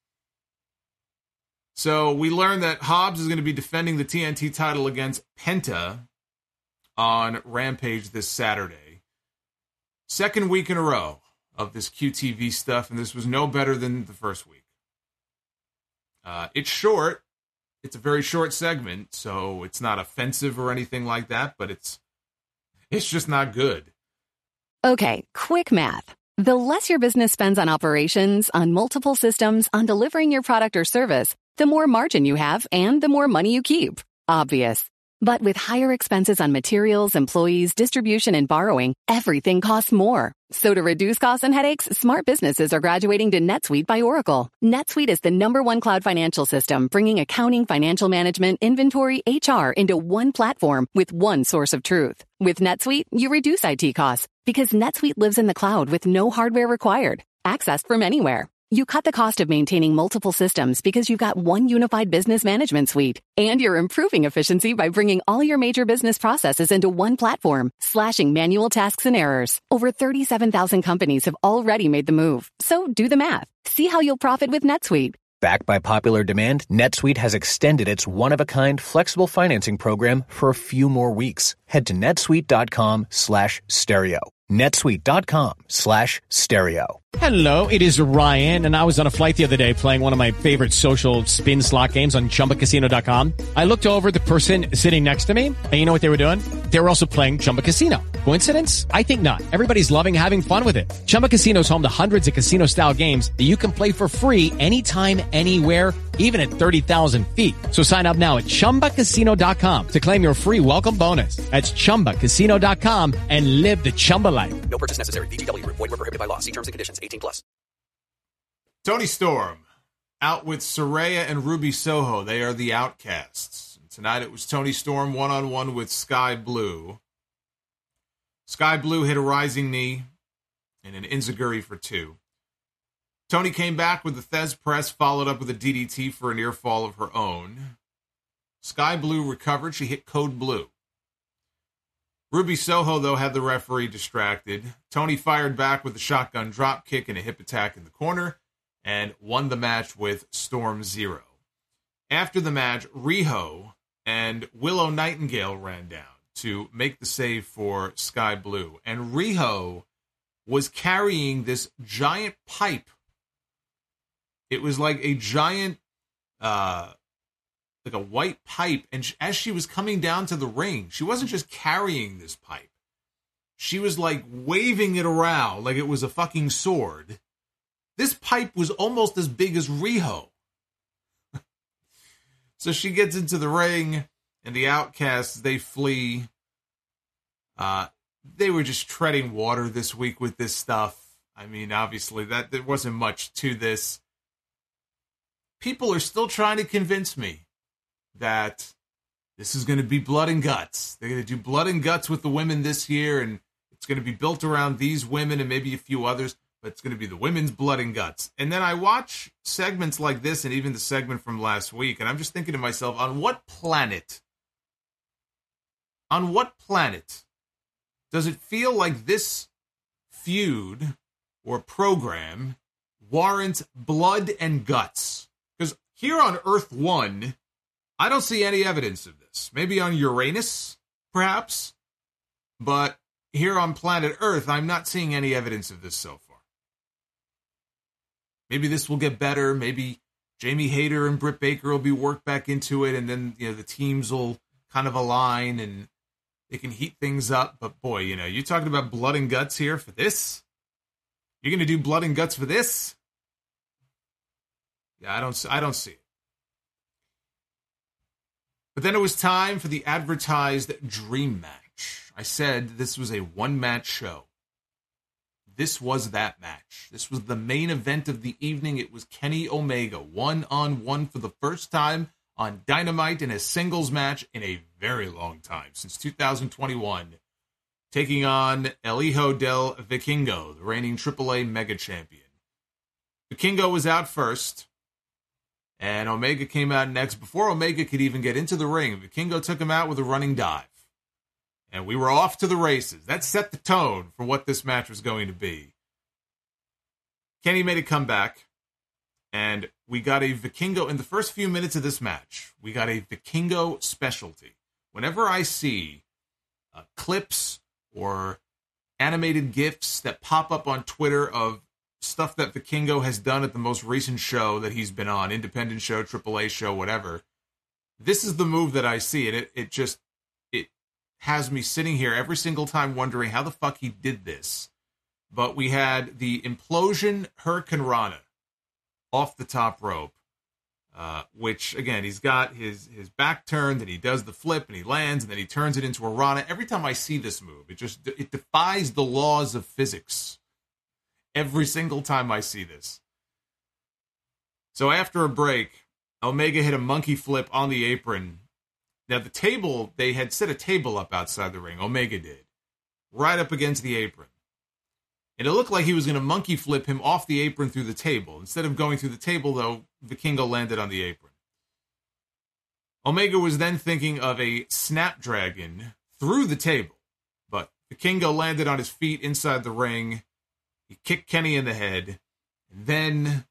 So we learned that Hobbs is going to be defending the TNT title against Penta on Rampage this Saturday. Second week in a row of this QTV stuff, and this was no better than the first week. It's short. It's a very short segment, so it's not offensive or anything like that, but it's just not good. Okay, quick math. The less your business spends on operations, on multiple systems, on delivering your product or service, the more margin you have and the more money you keep. Obvious. But with higher expenses on materials, employees, distribution, and borrowing, everything costs more. So to reduce costs and headaches, smart businesses are graduating to NetSuite by Oracle. NetSuite is the #1 cloud financial system, bringing accounting, financial management, inventory, HR into one platform with one source of truth. With NetSuite, you reduce IT costs because NetSuite lives in the cloud with no hardware required, accessed from anywhere. You cut the cost of maintaining multiple systems because you've got one unified business management suite. And you're improving efficiency by bringing all your major business processes into one platform, slashing manual tasks and errors. Over 37,000 companies have already made the move. So do the math. See how you'll profit with NetSuite. Backed by popular demand, NetSuite has extended its one-of-a-kind flexible financing program for a few more weeks. Head to netsuite.com/stereo. netsuite.com/stereo. Hello, it is Ryan, and I was on a flight the other day playing one of my favorite social spin slot games on ChumbaCasino.com. I looked over at the person sitting next to me, and you know what they were doing? They were also playing Chumba Casino. Coincidence? I think not. Everybody's loving having fun with it. Chumba Casino is home to hundreds of casino-style games that you can play for free anytime, anywhere, even at 30,000 feet. So sign up now at ChumbaCasino.com to claim your free welcome bonus. That's ChumbaCasino.com and live the Chumba life. No purchase necessary. VGW. Void where prohibited by law. See terms and conditions. 18+. Tony Storm out with Saraya and Ruby Soho. They are the Outcasts. And tonight it was Tony Storm one-on-one with Sky Blue. Sky Blue hit a rising knee and an enziguri for 2. Tony came back with the Thez press, followed up with a DDT for a near fall of her own. Sky Blue recovered. She hit Code Blue. Ruby Soho, though, had the referee distracted. Tony fired back with a shotgun drop kick and a hip attack in the corner and won the match with Storm 0. After the match, Riho and Willow Nightingale ran down to make the save for Sky Blue. And Riho was carrying this giant pipe. It was like a giant, like a white pipe, and as she was coming down to the ring, she wasn't just carrying this pipe. She was like waving it around like it was a fucking sword. This pipe was almost as big as Riho. So she gets into the ring, and the Outcasts, they flee. They were just treading water this week with this stuff. I mean, obviously, there wasn't much to this. People are still trying to convince me that this is going to be blood and guts. They're going to do blood and guts with the women this year, and it's going to be built around these women and maybe a few others, but it's going to be the women's blood and guts. And then I watch segments like this and even the segment from last week, and I'm just thinking to myself, on what planet does it feel like this feud or program warrants blood and guts? Because here on Earth 1, I don't see any evidence of this. Maybe on Uranus, perhaps. But here on planet Earth, I'm not seeing any evidence of this so far. Maybe this will get better. Maybe Jamie Hayter and Britt Baker will be worked back into it, and then the teams will kind of align and they can heat things up. But boy, you're talking about blood and guts here for this? You're going to do blood and guts for this? Yeah, I don't see it. But then it was time for the advertised dream match. I said this was a one-match show. This was that match. This was the main event of the evening. It was Kenny Omega, one-on-one for the first time on Dynamite in a singles match in a very long time, since 2021, taking on El Hijo del Vikingo, the reigning AAA Mega Champion. Vikingo was out first, and Omega came out next. Before Omega could even get into the ring, Vikingo took him out with a running dive. And we were off to the races. That set the tone for what this match was going to be. Kenny made a comeback, and we got a Vikingo, in the first few minutes of this match, we got a Vikingo specialty. Whenever I see clips or animated GIFs that pop up on Twitter of stuff that Vikingo has done at the most recent show that he's been on, independent show, AAA show, whatever, this is the move that I see, and it has me sitting here every single time wondering how the fuck he did this. But we had the implosion Hurricane Rana off the top rope, which, again, he's got his back turned, and he does the flip, and he lands, and then he turns it into a Rana. Every time I see this move, it defies the laws of physics. Every single time I see this. So after a break, Omega hit a monkey flip on the apron. Now, the table, they had set a table up outside the ring. Omega did. Right up against the apron. And it looked like he was going to monkey flip him off the apron through the table. Instead of going through the table, though, Vikingo landed on the apron. Omega was then thinking of a snapdragon through the table, but Vikingo landed on his feet inside the ring. He kicked Kenny in the head, and then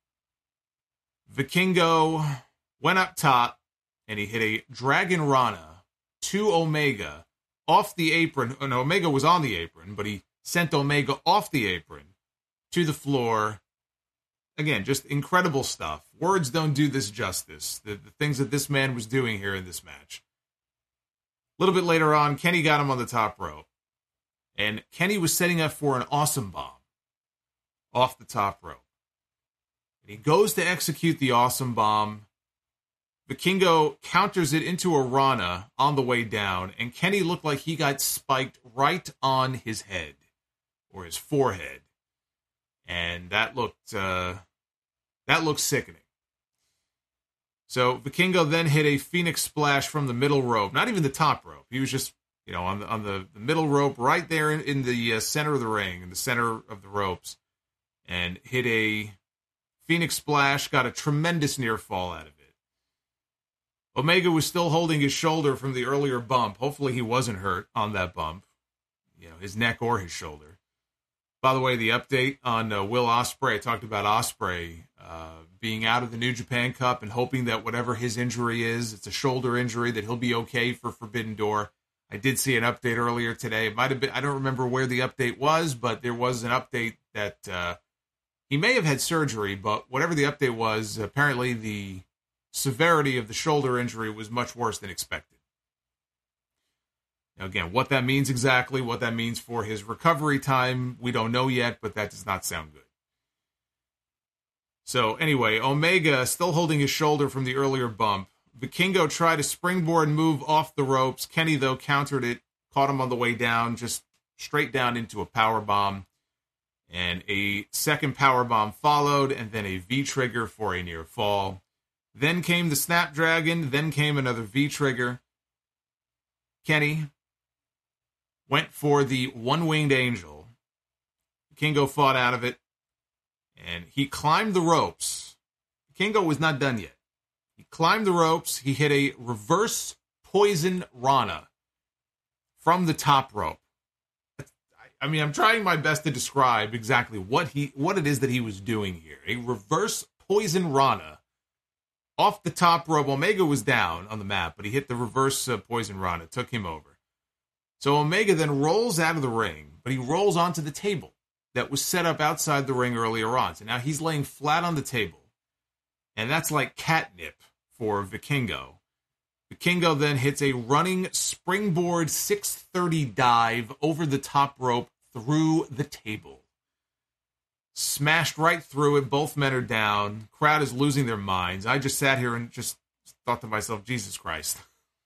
Vikingo went up top, and he hit a Dragon Rana to Omega off the apron. And Omega was on the apron, but he sent Omega off the apron to the floor. Again, just incredible stuff. Words don't do this justice. The things that this man was doing here in this match. A little bit later on, Kenny got him on the top rope. And Kenny was setting up for an awesome bomb off the top rope. And he goes to execute the awesome bomb. Vikingo counters it into a Rana on the way down. And Kenny looked like he got spiked right on his head. Or his forehead. And that looked sickening. So Vikingo then hit a Phoenix Splash from the middle rope, not even the top rope. He was just, on the middle rope, right there in the center of the ring, in the center of the ropes, and hit a Phoenix Splash. Got a tremendous near fall out of it. Omega was still holding his shoulder from the earlier bump. Hopefully he wasn't hurt on that bump, his neck or his shoulder. By the way, the update on Will Ospreay, I talked about Ospreay being out of the New Japan Cup and hoping that whatever his injury is, it's a shoulder injury, that he'll be okay for Forbidden Door. I did see an update earlier today. It might have been, I don't remember where the update was, but there was an update that he may have had surgery, but whatever the update was, apparently the severity of the shoulder injury was much worse than expected. Now, again, what that means exactly, what that means for his recovery time, we don't know yet, but that does not sound good. So, anyway, Omega still holding his shoulder from the earlier bump. Vikingo tried a springboard move off the ropes. Kenny, though, countered it, caught him on the way down, just straight down into a powerbomb. And a second powerbomb followed, and then a V-trigger for a near fall. Then came the Snapdragon, then came another V-trigger. Kenny went for the one-winged angel. Vikingo fought out of it, and he climbed the ropes. Vikingo was not done yet. He climbed the ropes. He hit a reverse poison Rana from the top rope. I mean, I'm trying my best to describe exactly what it is that he was doing here. A reverse poison Rana off the top rope. Omega was down on the mat, but he hit the reverse poison Rana, took him over. So Omega then rolls out of the ring, but he rolls onto the table that was set up outside the ring earlier on. So now he's laying flat on the table, and that's like catnip for Vikingo. Vikingo then hits a running springboard 630 dive over the top rope through the table. Smashed right through it. Both men are down. Crowd is losing their minds. I just sat here and just thought to myself, Jesus Christ,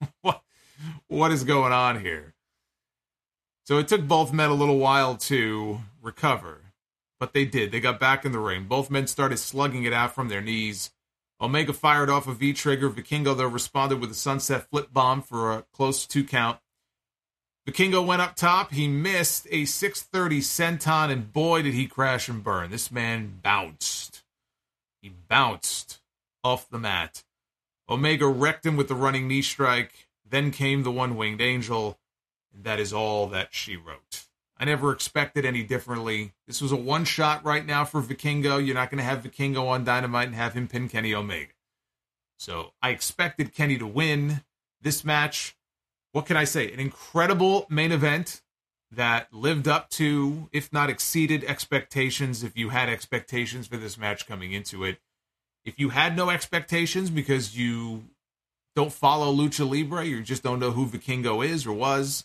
what is going on here? So it took both men a little while to recover, but they did. They got back in the ring. Both men started slugging it out from their knees. Omega fired off a V-trigger. Vikingo, though, responded with a sunset flip bomb for a close 2 count. Vikingo went up top. He missed a 630 senton, and boy, did he crash and burn. This man bounced. He bounced off the mat. Omega wrecked him with the running knee strike. Then came the one-winged angel. And that is all that she wrote. I never expected any differently. This was a one-shot right now for Vikingo. You're not going to have Vikingo on Dynamite and have him pin Kenny Omega. So I expected Kenny to win this match. What can I say? An incredible main event that lived up to, if not exceeded, expectations. If you had expectations for this match coming into it. If you had no expectations because you don't follow Lucha Libre, you just don't know who Vikingo is or was,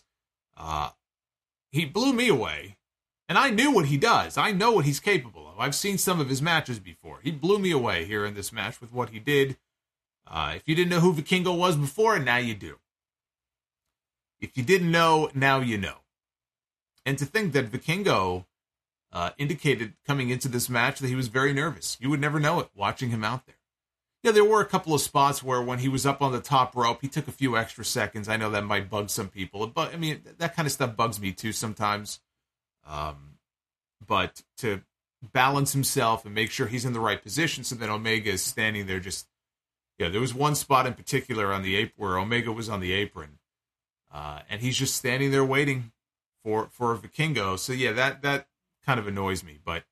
he blew me away. And I knew what he does. I know what he's capable of. I've seen some of his matches before. He blew me away here in this match with what he did. If you didn't know who Vikingo was before, now you do. If you didn't know, now you know. And to think that Vikingo indicated coming into this match that he was very nervous. You would never know it watching him out there. Yeah, there were a couple of spots where when he was up on the top rope, he took a few extra seconds. I know that might bug some people. But I mean, that kind of stuff bugs me too sometimes. but to balance himself and make sure he's in the right position so that Omega is standing there just, there was one spot in particular on the apron where Omega was on the apron, and he's just standing there waiting for Vikingo. So that kind of annoys me, but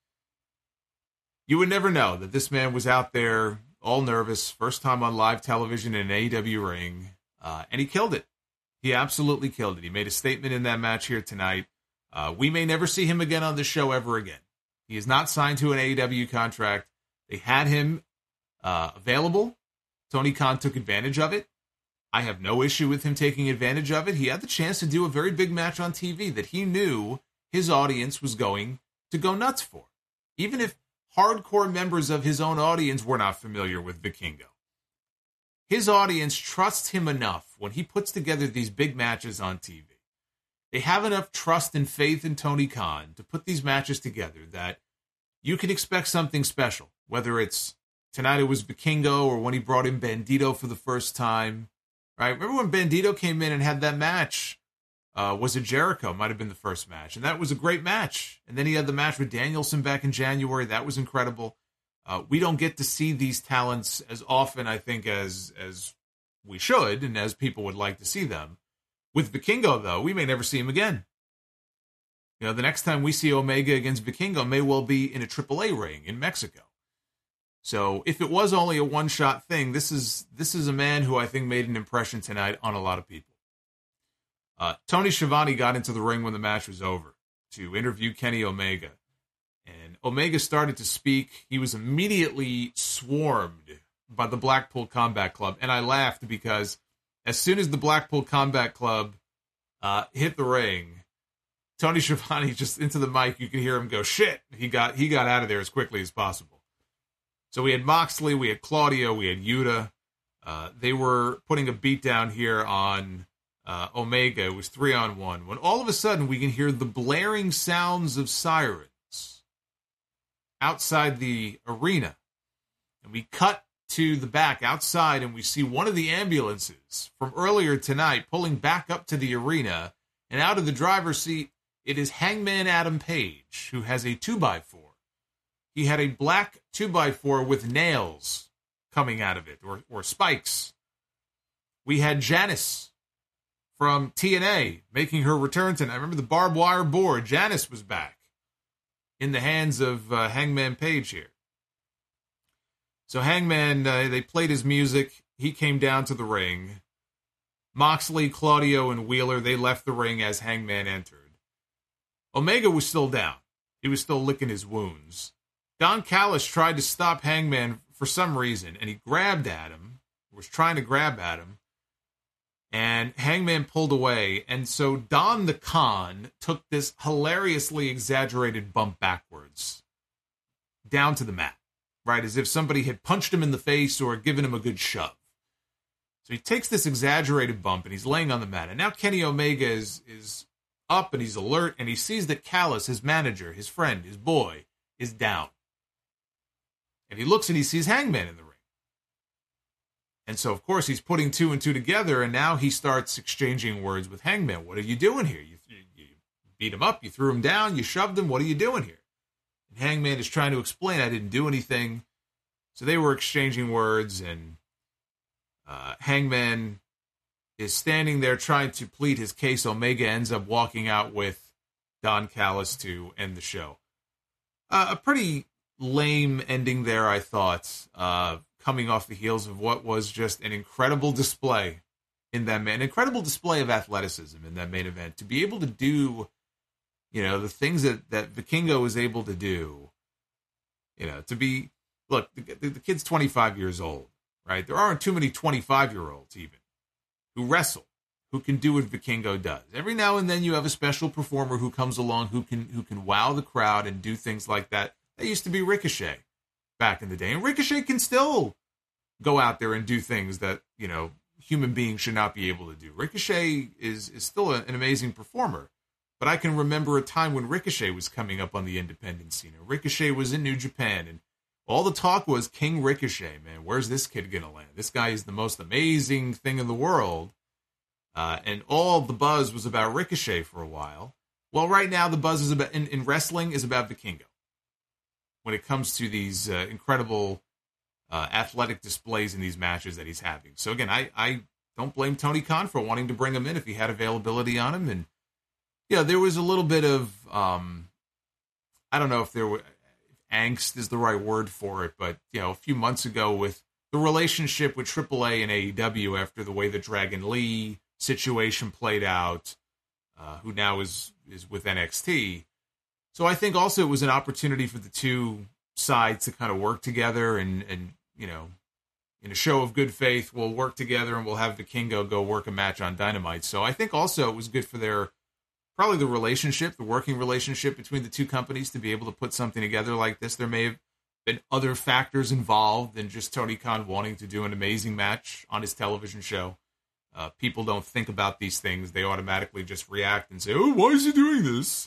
you would never know that this man was out there all nervous, first time on live television in an AEW ring, and he killed it. He absolutely killed it. He made a statement in that match here tonight. We may never see him again on the show ever again. He is not signed to an AEW contract. They had him available. Tony Khan took advantage of it. I have no issue with him taking advantage of it. He had the chance to do a very big match on TV that he knew his audience was going to go nuts for. Even if hardcore members of his own audience were not familiar with Vikingo. His audience trusts him enough when he puts together these big matches on TV. They have enough trust and faith in Tony Khan to put these matches together that you can expect something special, whether it's tonight it was Vikingo or when he brought in Bandito for the first time. Right? Remember when Bandito came in and had that match? Was it Jericho? Might have been the first match. And that was a great match. And then he had the match with Danielson back in January. That was incredible. We don't get to see these talents as often, I think, as we should and as people would like to see them. With Vikingo, though, we may never see him again. The next time we see Omega against Vikingo may well be in a AAA ring in Mexico. So if it was only a one-shot thing, this is a man who I think made an impression tonight on a lot of people. Tony Schiavone got into the ring when the match was over to interview Kenny Omega. And Omega started to speak. He was immediately swarmed by the Blackpool Combat Club. And I laughed because as soon as the Blackpool Combat Club hit the ring, Tony Schiavone just into the mic, you could hear him go, shit. He got out of there as quickly as possible. So we had Moxley, we had Claudio, we had Yuta. They were putting a beat down here on Omega. It was 3-on-1. When all of a sudden we can hear the blaring sounds of sirens outside the arena. And we cut to the back outside and we see one of the ambulances from earlier tonight pulling back up to the arena. And out of the driver's seat, it is Hangman Adam Page, who has a 2x4. He had a black 2x4 with nails coming out of it, or spikes. We had Janice from TNA making her return tonight. I remember the barbed wire board. Janice was back in the hands of Hangman Page here. So Hangman, they played his music. He came down to the ring. Moxley, Claudio, and Wheeler, they left the ring as Hangman entered. Omega was still down. He was still licking his wounds. Don Callis tried to stop Hangman for some reason, and he grabbed at him, was trying to grab at him, and Hangman pulled away. And so Don the Con took this hilariously exaggerated bump backwards down to the mat, right, as if somebody had punched him in the face or given him a good shove. So he takes this exaggerated bump, and he's laying on the mat. And now Kenny Omega is up, and he's alert, and he sees that Callis, his manager, his friend, his boy, is down. And he looks and he sees Hangman in the ring. And so, of course, he's putting two and two together, and now he starts exchanging words with Hangman. What are you doing here? You beat him up, you threw him down, you shoved him. What are you doing here? And Hangman is trying to explain, I didn't do anything. So they were exchanging words, and Hangman is standing there trying to plead his case. Omega ends up walking out with Don Callis to end the show. A pretty lame ending there, I thought, coming off the heels of what was just an incredible display in that an incredible display of athleticism in that main event. To be able to do, the things that Vikingo was able to do, to be, look, the kid's 25 years old, right? There aren't too many 25-year-olds even who wrestle, who can do what Vikingo does. Every now and then you have a special performer who comes along who can wow the crowd and do things like that. That used to be Ricochet back in the day. And Ricochet can still go out there and do things that, human beings should not be able to do. Ricochet is still an amazing performer. But I can remember a time when Ricochet was coming up on the independent scene. Ricochet was in New Japan, and all the talk was King Ricochet, man. Where's this kid going to land? This guy is the most amazing thing in the world. And all the buzz was about Ricochet for a while. Well, right now the buzz is about in wrestling is about Vikingo. When it comes to these incredible athletic displays in these matches that he's having. So again, I don't blame Tony Khan for wanting to bring him in if he had availability on him. And yeah, there was a little bit of I don't know if there were angst is the right word for it, but a few months ago with the relationship with AAA and AEW after the way the Dragon Lee situation played out, who now is with NXT. So I think also it was an opportunity for the two sides to kind of work together and in a show of good faith, we'll work together and we'll have Vikingo go work a match on Dynamite. So I think also it was good for probably the relationship, the working relationship between the two companies to be able to put something together like this. There may have been other factors involved than just Tony Khan wanting to do an amazing match on his television show. People don't think about these things. They automatically just react and say, oh, why is he doing this?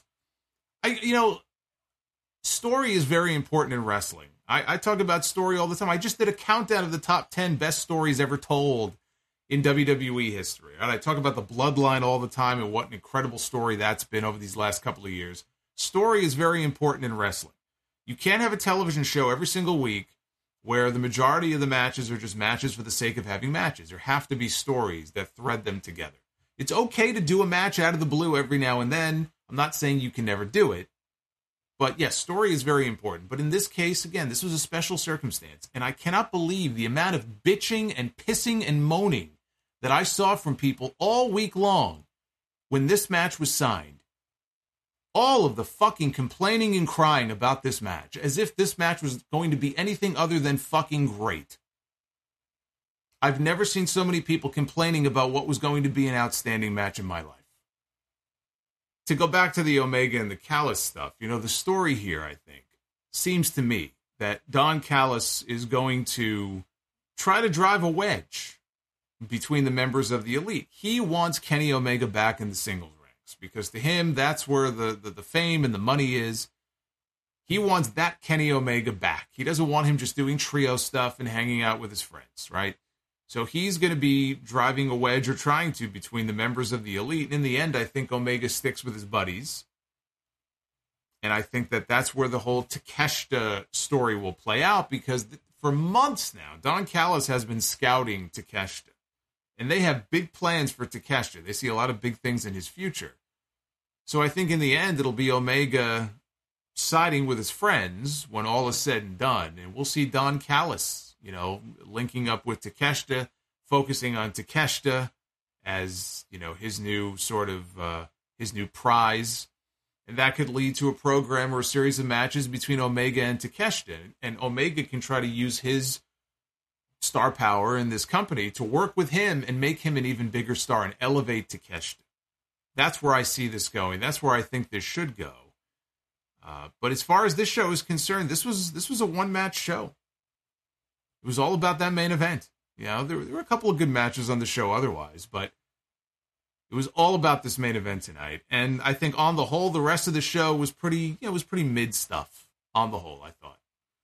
Story is very important in wrestling. I talk about story all the time. I just did a countdown of the top 10 best stories ever told in WWE history. And I talk about the Bloodline all the time and what an incredible story that's been over these last couple of years. Story is very important in wrestling. You can't have a television show every single week where the majority of the matches are just matches for the sake of having matches. There have to be stories that thread them together. It's okay to do a match out of the blue every now and then. I'm not saying you can never do it. But yes, story is very important. But in this case, again, this was a special circumstance. And I cannot believe the amount of bitching and pissing and moaning that I saw from people all week long when this match was signed. All of the fucking complaining and crying about this match, as if this match was going to be anything other than fucking great. I've never seen so many people complaining about what was going to be an outstanding match in my life. To go back to the Omega and the Callis stuff, the story here, I think, seems to me that Don Callis is going to try to drive a wedge between the members of the Elite. He wants Kenny Omega back in the singles ranks because to him, that's where the fame and the money is. He wants that Kenny Omega back. He doesn't want him just doing trio stuff and hanging out with his friends, right? So he's going to be driving a wedge or trying to between the members of the Elite. And in the end, I think Omega sticks with his buddies. And I think that that's where the whole Takeshita story will play out because for months now, Don Callis has been scouting Takeshita. And they have big plans for Takeshita. They see a lot of big things in his future. So I think in the end, it'll be Omega siding with his friends when all is said and done. And we'll see Don Callis linking up with Takeshita, focusing on Takeshita as, his new sort of, his new prize. And that could lead to a program or a series of matches between Omega and Takeshita. And Omega can try to use his star power in this company to work with him and make him an even bigger star and elevate Takeshita. That's where I see this going. That's where I think this should go. But as far as this show is concerned, this was a one-match show. It was all about that main event. There were a couple of good matches on the show otherwise, but it was all about this main event tonight. And I think on the whole, the rest of the show was pretty mid stuff on the whole, I thought.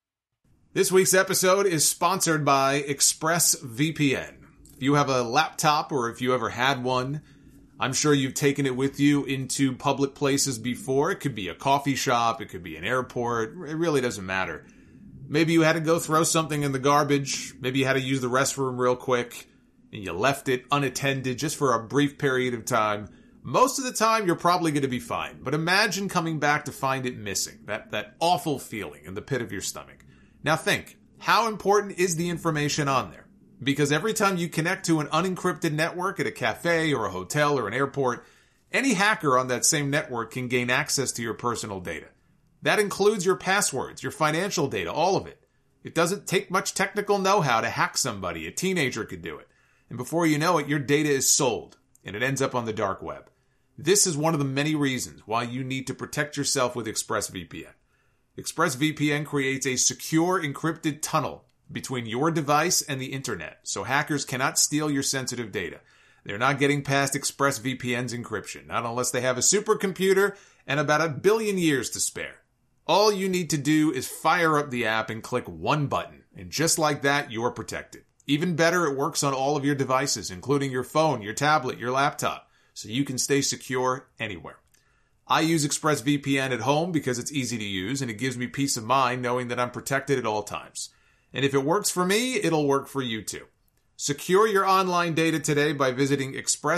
This week's episode is sponsored by ExpressVPN. If you have a laptop or if you ever had one, I'm sure you've taken it with you into public places before. It could be a coffee shop. It could be an airport. It really doesn't matter. Maybe you had to go throw something in the garbage. Maybe you had to use the restroom real quick and you left it unattended just for a brief period of time. Most of the time, you're probably going to be fine. But imagine coming back to find it missing. That awful feeling in the pit of your stomach. Now think, how important is the information on there? Because every time you connect to an unencrypted network at a cafe or a hotel or an airport, any hacker on that same network can gain access to your personal data. That includes your passwords, your financial data, all of it. It doesn't take much technical know-how to hack somebody. A teenager could do it. And before you know it, your data is sold, and it ends up on the dark web. This is one of the many reasons why you need to protect yourself with ExpressVPN. ExpressVPN creates a secure encrypted tunnel between your device and the internet, so hackers cannot steal your sensitive data. They're not getting past ExpressVPN's encryption, not unless they have a supercomputer and about 1 billion years to spare. All you need to do is fire up the app and click one button, and just like that, you're protected. Even better, it works on all of your devices, including your phone, your tablet, your laptop, so you can stay secure anywhere. I use ExpressVPN at home because it's easy to use and it gives me peace of mind knowing that I'm protected at all times. And if it works for me, it'll work for you too. Secure your online data today by visiting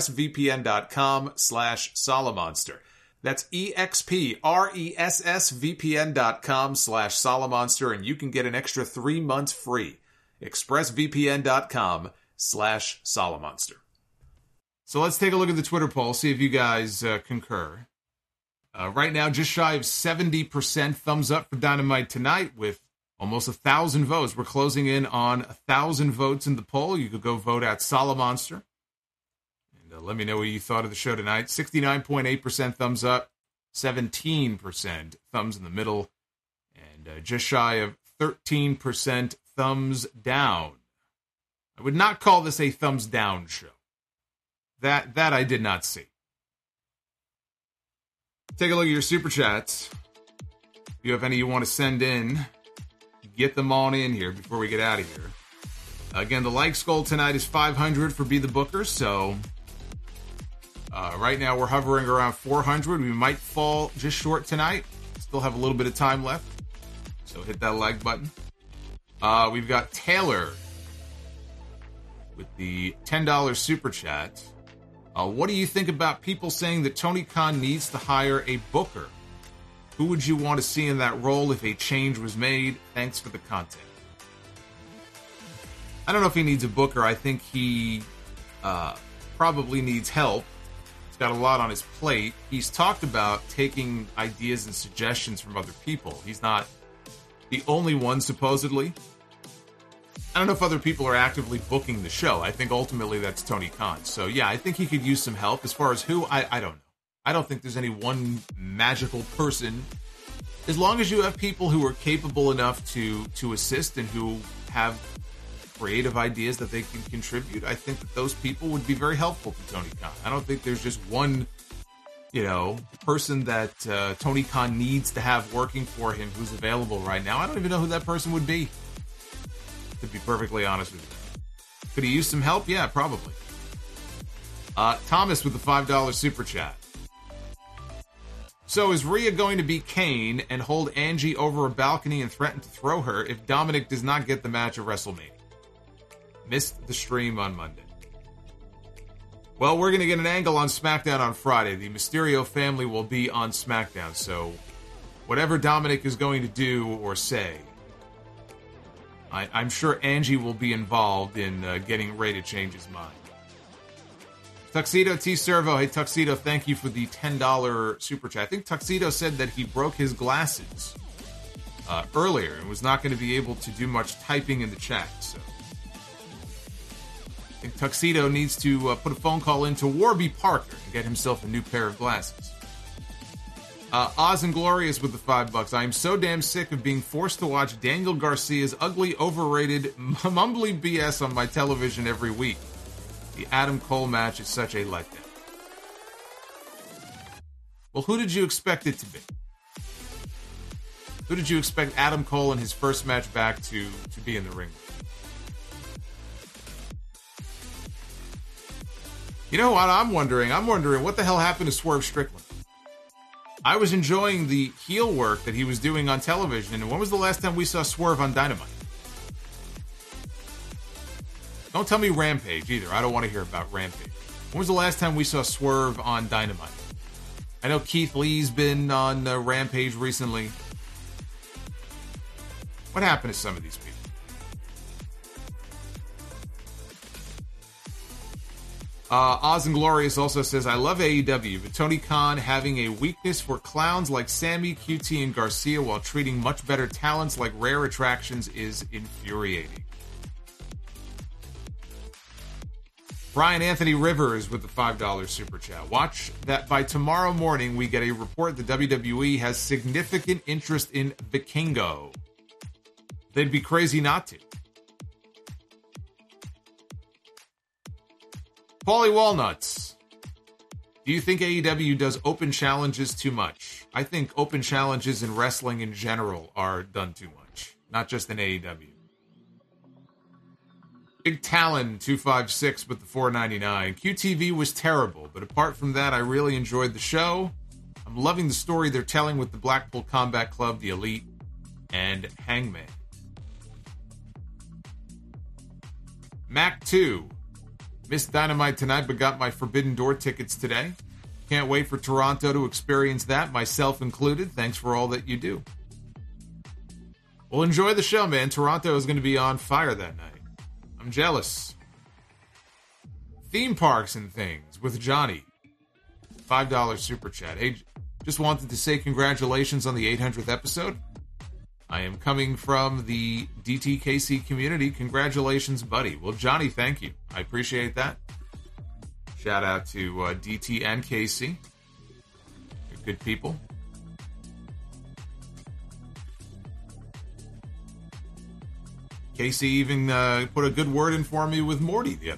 expressvpn.com/Solomonster. That's expressvpn.com/Solomonster, and you can get an extra 3 months free. expressvpn.com/Solomonster. So let's take a look at the Twitter poll, see if you guys concur. Right now, just shy of 70% thumbs up for Dynamite tonight with almost 1,000 votes. We're closing in on 1,000 votes in the poll. You could go vote at Solomonster. And let me know what you thought of the show tonight. 69.8% thumbs up, 17% thumbs in the middle, and just shy of 13% thumbs down. I would not call this a thumbs down show. That I did not see. Take a look at your super chats. If you have any you want to send in, get them on in here before we get out of here. Again, the likes goal tonight is 500 for Be the Booker, so right now we're hovering around 400. We might fall just short tonight. Still have a little bit of time left, so hit that like button. We've got Taylor with the $10 super chat. What do you think about people saying that Tony Khan needs to hire a booker? Who would you want to see in that role if a change was made? Thanks for the content. I don't know if he needs a booker. I think he probably needs help. He's got a lot on his plate. He's talked about taking ideas and suggestions from other people. He's not the only one, supposedly. I don't know if other people are actively booking the show. I think ultimately that's Tony Khan. So, yeah, I think he could use some help. As far as who, I don't know. I don't think there's any one magical person. As long as you have people who are capable enough to assist and who have creative ideas that they can contribute, I think that those people would be very helpful to Tony Khan. I don't think there's just one, person that Tony Khan needs to have working for him who's available right now. I don't even know who that person would be, to be perfectly honest with you. Could he use some help? Yeah, probably. Thomas with the $5 super chat. So is Rhea going to be Kane and hold Angie over a balcony and threaten to throw her if Dominic does not get the match at WrestleMania? Missed the stream on Monday. Well, we're going to get an angle on SmackDown on Friday. The Mysterio family will be on SmackDown, so whatever Dominic is going to do or say, I'm sure Angie will be involved in getting Ray to change his mind. Tuxedo T. Servo. Hey, Tuxedo, thank you for the $10 super chat. I think Tuxedo said that he broke his glasses earlier and was not going to be able to do much typing in the chat. So I think Tuxedo needs to put a phone call into Warby Parker and get himself a new pair of glasses. Oz and Glorious with the $5. I am so damn sick of being forced to watch Daniel Garcia's ugly, overrated, mumbly BS on my television every week. The Adam Cole match is such a letdown. Well, who did you expect it to be? Who did you expect Adam Cole in his first match back to be in the ring? You know what I'm wondering? I'm wondering what the hell happened to Swerve Strickland? I was enjoying the heel work that he was doing on television, and when was the last time we saw Swerve on Dynamite? Don't tell me Rampage either. I don't want to hear about Rampage. When was the last time we saw Swerve on Dynamite? I know Keith Lee's been on Rampage recently. What happened to some of these people? Oz and Glorious also says, I love AEW, but Tony Khan having a weakness for clowns like Sammy, QT, and Garcia while treating much better talents like Rare Attractions is infuriating. Brian Anthony Rivers with the $5 super chat. Watch that by tomorrow morning we get a report that WWE has significant interest in Vikingo. They'd be crazy not to. Paulie Walnuts. Do you think AEW does open challenges too much? I think open challenges in wrestling in general are done too much. Not just in AEW. Big Talon 256 with the $4.99. QTV was terrible, but apart from that, I really enjoyed the show. I'm loving the story they're telling with the Blackpool Combat Club, the Elite, and Hangman. Mac 2. Missed Dynamite tonight, but got my Forbidden Door tickets today. Can't wait for Toronto to experience that, myself included. Thanks for all that you do. Well, enjoy the show, man. Toronto is going to be on fire that night. I'm jealous. Theme parks and things with Johnny. $5 super chat. Hey, just wanted to say congratulations on the 800th episode. I am coming from the DTKC community. Congratulations, buddy. Well, Johnny, thank you. I appreciate that. Shout out to DT and KC. They're good people. Casey even put a good word in for me with Morty the other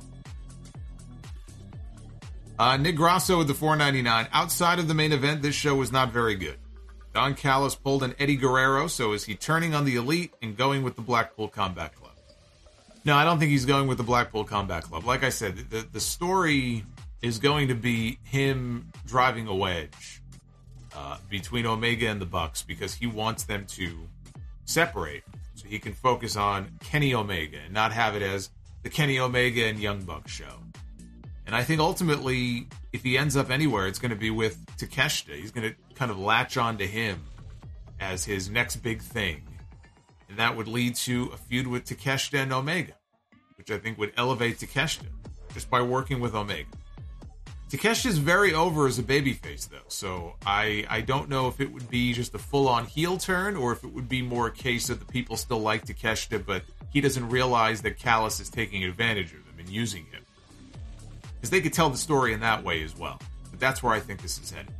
day. Nick Grasso with the $4.99. Outside of the main event, this show was not very good. Don Callis pulled an Eddie Guerrero, so is he turning on the Elite and going with the Blackpool Combat Club? No, I don't think he's going with the Blackpool Combat Club. Like I said, the story is going to be him driving a wedge between Omega and the Bucks because he wants them to separate so he can focus on Kenny Omega and not have it as the Kenny Omega and Young Bucks show. And I think ultimately, if he ends up anywhere, it's going to be with Takeshita. He's going to kind of latch on to him as his next big thing. And that would lead to a feud with Takeshita and Omega, which I think would elevate Takeshita just by working with Omega. Takeshita's very over as a babyface, though, so I don't know if it would be just a full-on heel turn or if it would be more a case that the people still like Takeshita, but he doesn't realize that Callis is taking advantage of him and using him. Because they could tell the story in that way as well. But that's where I think this is headed.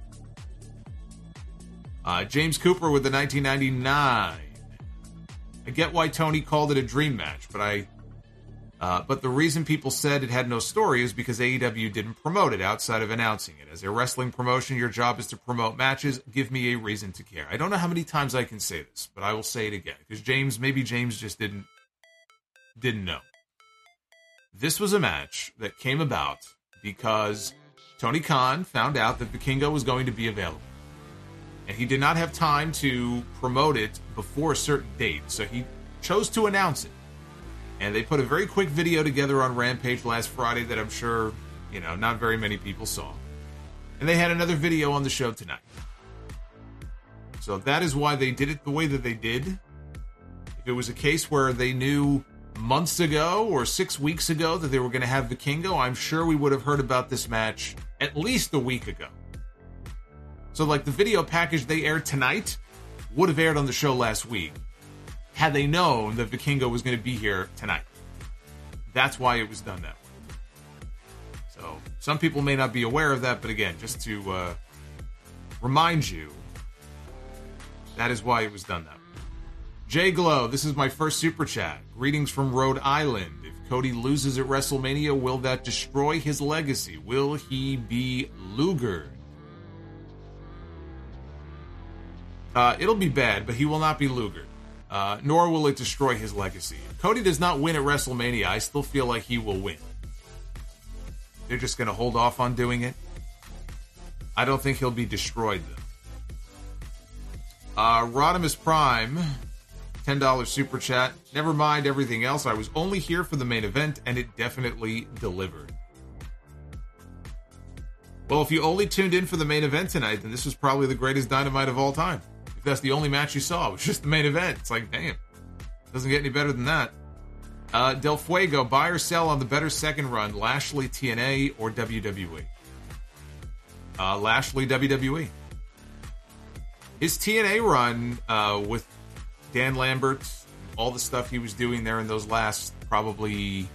James Cooper with the 1999. I get why Tony called it a dream match, but the reason people said it had no story is because AEW didn't promote it outside of announcing it. As a wrestling promotion, your job is to promote matches. Give me a reason to care. I don't know how many times I can say this, but I will say it again. Because maybe James just didn't know. This was a match that came about because Tony Khan found out that Vikingo was going to be available. And he did not have time to promote it before a certain date, so he chose to announce it. And they put a very quick video together on Rampage last Friday that I'm sure, not very many people saw. And they had another video on the show tonight. So that is why they did it the way that they did. If it was a case where they knew months ago or 6 weeks ago that they were going to have Vikingo, I'm sure we would have heard about this match at least a week ago. So the video package they aired tonight would have aired on the show last week had they known that Vikingo was going to be here tonight. That's why it was done that way. So some people may not be aware of that, but again, just to remind you, that is why it was done that way. Jay Glow, this is my first super chat. Greetings from Rhode Island. If Cody loses at WrestleMania, will that destroy his legacy? Will he be Luger? It'll be bad, but he will not be Luger. Nor will it destroy his legacy. If Cody does not win at WrestleMania, I still feel like he will win. They're just going to hold off on doing it. I don't think he'll be destroyed, though. Rodimus Prime, $10 super chat. Never mind everything else. I was only here for the main event, and it definitely delivered. Well, if you only tuned in for the main event tonight, then this was probably the greatest Dynamite of all time. If that's the only match you saw, it was just the main event. It's like, damn. Doesn't get any better than that. Del Fuego, buy or sell on the better second run, Lashley, TNA, or WWE? Lashley, WWE. His TNA run with Dan Lambert, all the stuff he was doing there in those last probably,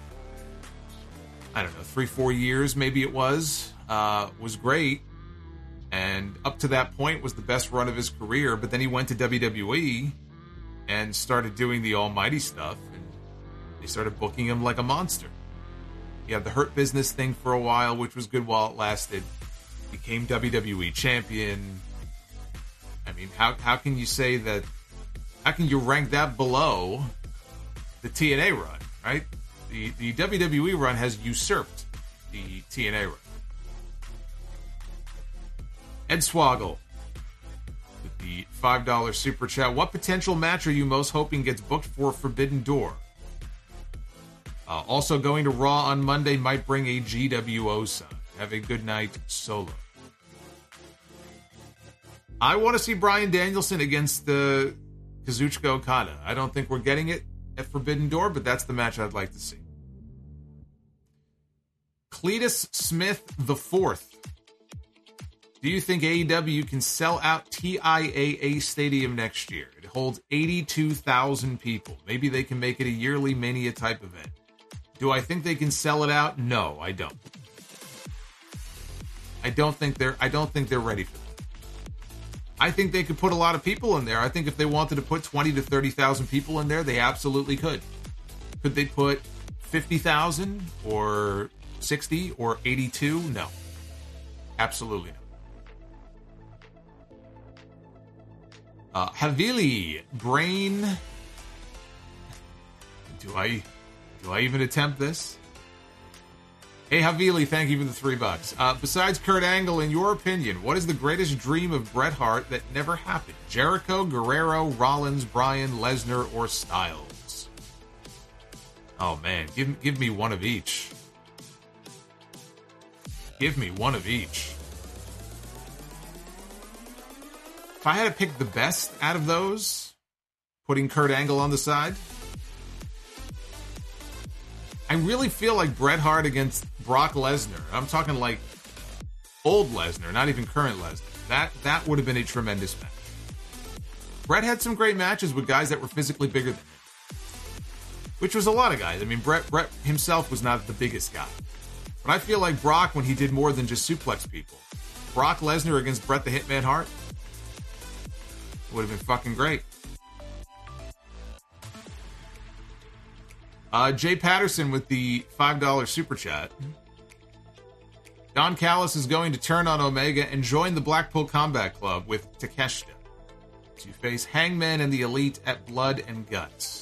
3-4 years, maybe it was great. And up to that point was the best run of his career. But then he went to WWE and started doing the almighty stuff. And they started booking him like a monster. He had the Hurt Business thing for a while, which was good while it lasted. Became WWE champion. I mean, how can you say that? How can you rank that below the TNA run, right? The WWE run has usurped the TNA run. Ed Swoggle with the $5 super chat. What potential match are you most hoping gets booked for Forbidden Door? Also going to Raw on Monday might bring a GWO sign. Have a good night, Solo. I want to see Bryan Danielson against the Kazuchika Okada. I don't think we're getting it at Forbidden Door, but that's the match I'd like to see. Cletus Smith IV. Do you think AEW can sell out TIAA Stadium next year? It holds 82,000 people. Maybe they can make it a yearly Mania type event. Do I think they can sell it out? No, I don't. I don't think they're ready for that. I think they could put a lot of people in there. I think if they wanted to put 20 to 30,000 people in there, they absolutely could. Could they put 50,000 or 60 or 82? No. Absolutely not. Havili, Brain. Do I even attempt this? Hey, Havili, thank you for the $3. Besides Kurt Angle, in your opinion, what is the greatest dream of Bret Hart that never happened? Jericho, Guerrero, Rollins, Bryan, Lesnar, or Styles? Oh, man. Give me one of each. Give me one of each. If I had to pick the best out of those, putting Kurt Angle on the side, I really feel like Bret Hart against Brock Lesnar. I'm talking like old Lesnar, not even current Lesnar. That would have been a tremendous match. Bret had some great matches with guys that were physically bigger than him, which was a lot of guys. I mean, Bret himself was not the biggest guy. But I feel like Brock, when he did more than just suplex people, Brock Lesnar against Bret the Hitman Hart would have been fucking great. Jay Patterson with the $5 super chat. Don Callis is going to turn on Omega and join the Blackpool Combat Club with Takeshita to face Hangman and the Elite at Blood and Guts.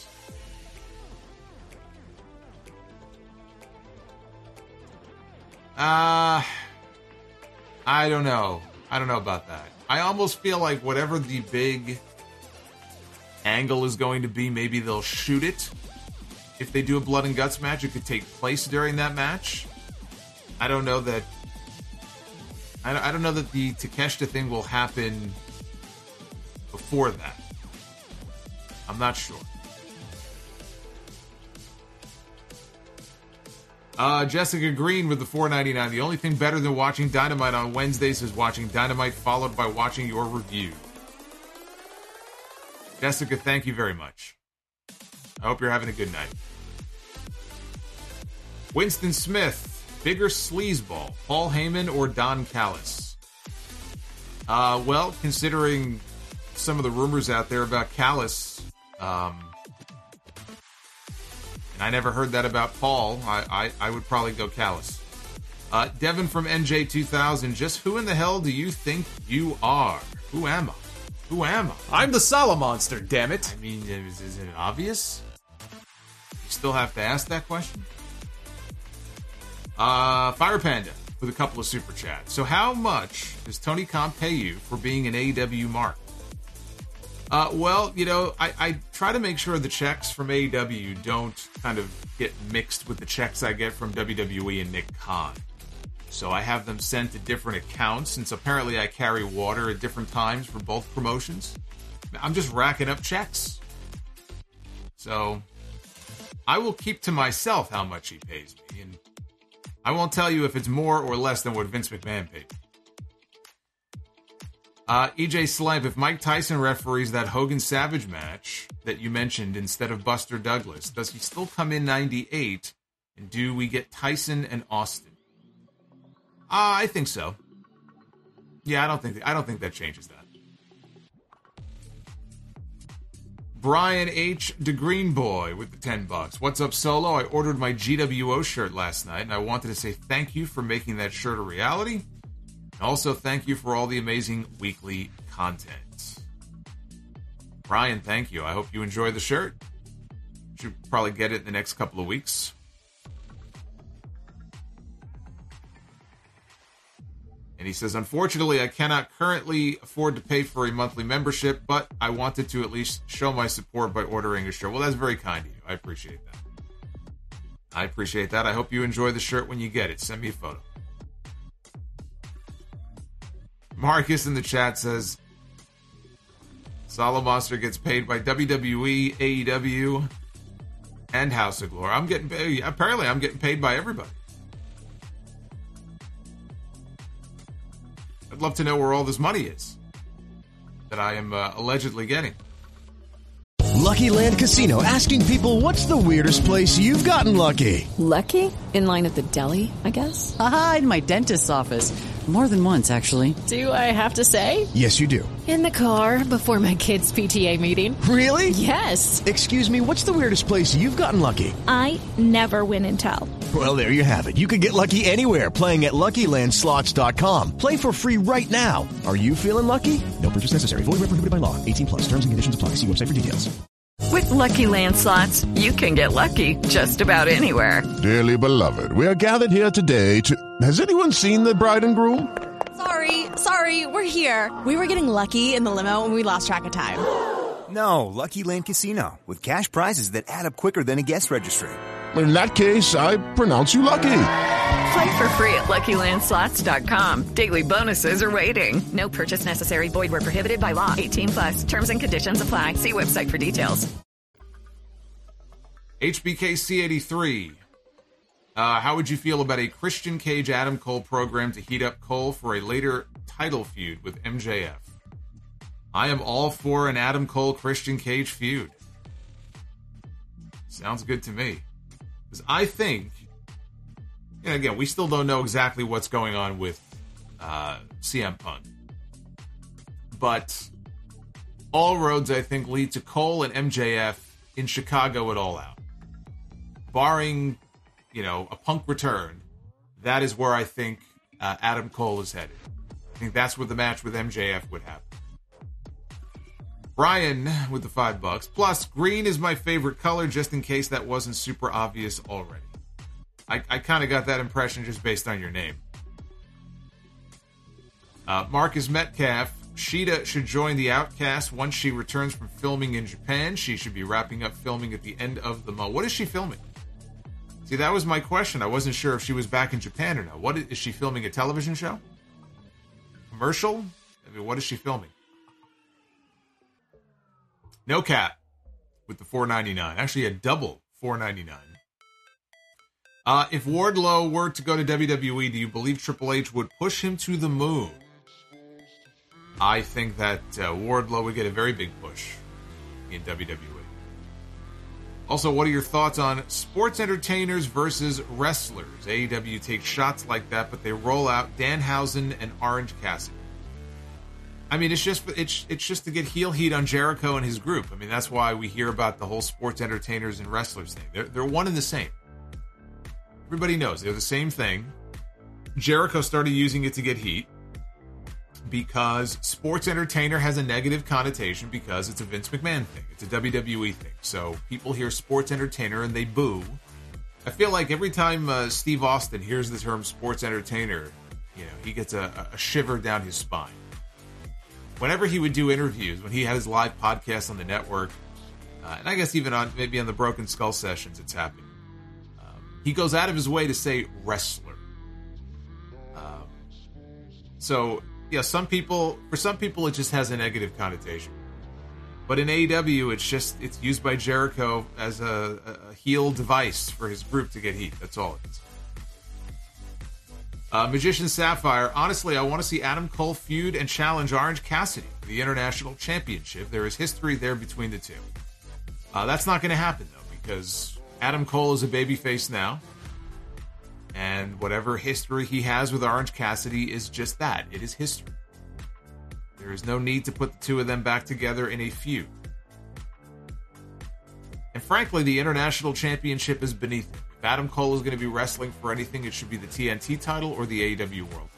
I don't know. I don't know about that. I almost feel like whatever the big angle is going to be, maybe they'll shoot it. If they do a Blood and Guts match, it could take place during that match. I don't know that. I don't know that the Takeshita thing will happen before that. I'm not sure. Jessica Green with the $4.99. The only thing better than watching Dynamite on Wednesdays is watching Dynamite followed by watching your review. Jessica, thank you very much. I hope you're having a good night. Winston Smith, bigger sleazeball, Paul Heyman or Don Callis? Well, considering some of the rumors out there about Callis, and I never heard that about Paul, I would probably go Callis. Devin from NJ2000, just who in the hell do you think you are? Who am I? Who am I? I'm the Salamonster, damn it. I mean, is it obvious? You still have to ask that question? Fire Panda with a couple of super chats. So how much does Tony Khan pay you for being an AEW mark? Well, you know, I try to make sure the checks from AEW don't kind of get mixed with the checks I get from WWE and Nick Khan. So I have them sent to different accounts, since apparently I carry water at different times for both promotions. I'm just racking up checks. So I will keep to myself how much he pays me, and I won't tell you if it's more or less than what Vince McMahon paid. EJ Slamp, if Mike Tyson referees that Hogan Savage match that you mentioned instead of Buster Douglas, does he still come in 98? And do we get Tyson and Austin? I think so. Yeah, I don't think that changes that. Brian H. DeGreenboy with the $10. What's up, Solo? I ordered my GWO shirt last night, and I wanted to say thank you for making that shirt a reality. And also, thank you for all the amazing weekly content. Brian, thank you. I hope you enjoy the shirt. Should probably get it in the next couple of weeks. And he says, unfortunately, I cannot currently afford to pay for a monthly membership, but I wanted to at least show my support by ordering a shirt. Well, that's very kind of you. I appreciate that. I hope you enjoy the shirt when you get it. Send me a photo. Marcus in the chat says, Solo Monster gets paid by WWE, AEW, and House of Glory. I'm getting paid by everybody. I'd love to know where all this money is that I am allegedly getting. Lucky Land Casino, asking people, what's the weirdest place you've gotten lucky? Lucky? In line at the deli, I guess? Aha, in my dentist's office. More than once, actually. Do I have to say? Yes, you do. In the car before my kids' PTA meeting. Really? Yes. Excuse me, what's the weirdest place you've gotten lucky? I never win and tell. Well, there you have it. You can get lucky anywhere, playing at LuckyLandSlots.com. Play for free right now. Are you feeling lucky? No purchase necessary. Void where prohibited by law. 18+. Terms and conditions apply. See website for details. With Lucky Land Slots, you can get lucky just about anywhere. Dearly beloved, we are gathered here today to... Has anyone seen the bride and groom? Sorry, we're here. We were getting lucky in the limo and we lost track of time. No, Lucky Land Casino, with cash prizes that add up quicker than a guest registry. In that case, I pronounce you lucky. Play for free at LuckyLandSlots.com. Daily bonuses are waiting. No purchase necessary. Void where prohibited by law. 18+. Terms and conditions apply. See website for details. HBKC83. How would you feel about a Christian Cage Adam Cole program to heat up Cole for a later title feud with MJF? I am all for an Adam Cole Christian Cage feud. Sounds good to me. Because I think, and again, we still don't know exactly what's going on with CM Punk. But all roads, I think, lead to Cole and MJF in Chicago at All Out. Barring, a Punk return, that is where I think Adam Cole is headed. I think that's where the match with MJF would happen. Brian with the $5. Plus, green is my favorite color, just in case that wasn't super obvious already. I kind of got that impression just based on your name. Marcus Metcalf. Sheeta should join the Outcast once she returns from filming in Japan. She should be wrapping up filming at the end of the month. What is she filming? See, that was my question. I wasn't sure if she was back in Japan or not. What is she filming? A television show? Commercial? I mean, what is she filming? No Cap with the $4.99. Actually, a double $4.99. If Wardlow were to go to WWE, do you believe Triple H would push him to the moon? I think that Wardlow would get a very big push in WWE. Also, what are your thoughts on sports entertainers versus wrestlers? AEW takes shots like that, but they roll out Danhausen and Orange Cassidy. I mean, it's just to get heel heat on Jericho and his group. I mean, that's why we hear about the whole sports entertainers and wrestlers thing. They're one and the same. Everybody knows they're the same thing. Jericho started using it to get heat because sports entertainer has a negative connotation because it's a Vince McMahon thing. It's a WWE thing. So people hear sports entertainer and they boo. I feel like every time Steve Austin hears the term sports entertainer, he gets a shiver down his spine. Whenever he would do interviews, when he had his live podcast on the network, and I guess even on maybe on the Broken Skull sessions, it's happened. He goes out of his way to say wrestler. So yeah, for some people, it just has a negative connotation. But in AEW, it's used by Jericho as a heel device for his group to get heat. That's all it is. Magician Sapphire. Honestly, I want to see Adam Cole feud and challenge Orange Cassidy for the International Championship. There is history there between the two. That's not going to happen, though, because Adam Cole is a babyface now. And whatever history he has with Orange Cassidy is just that. It is history. There is no need to put the two of them back together in a feud. And frankly, the International Championship is beneath him. If Adam Cole is going to be wrestling for anything, it should be the TNT title or the AEW World.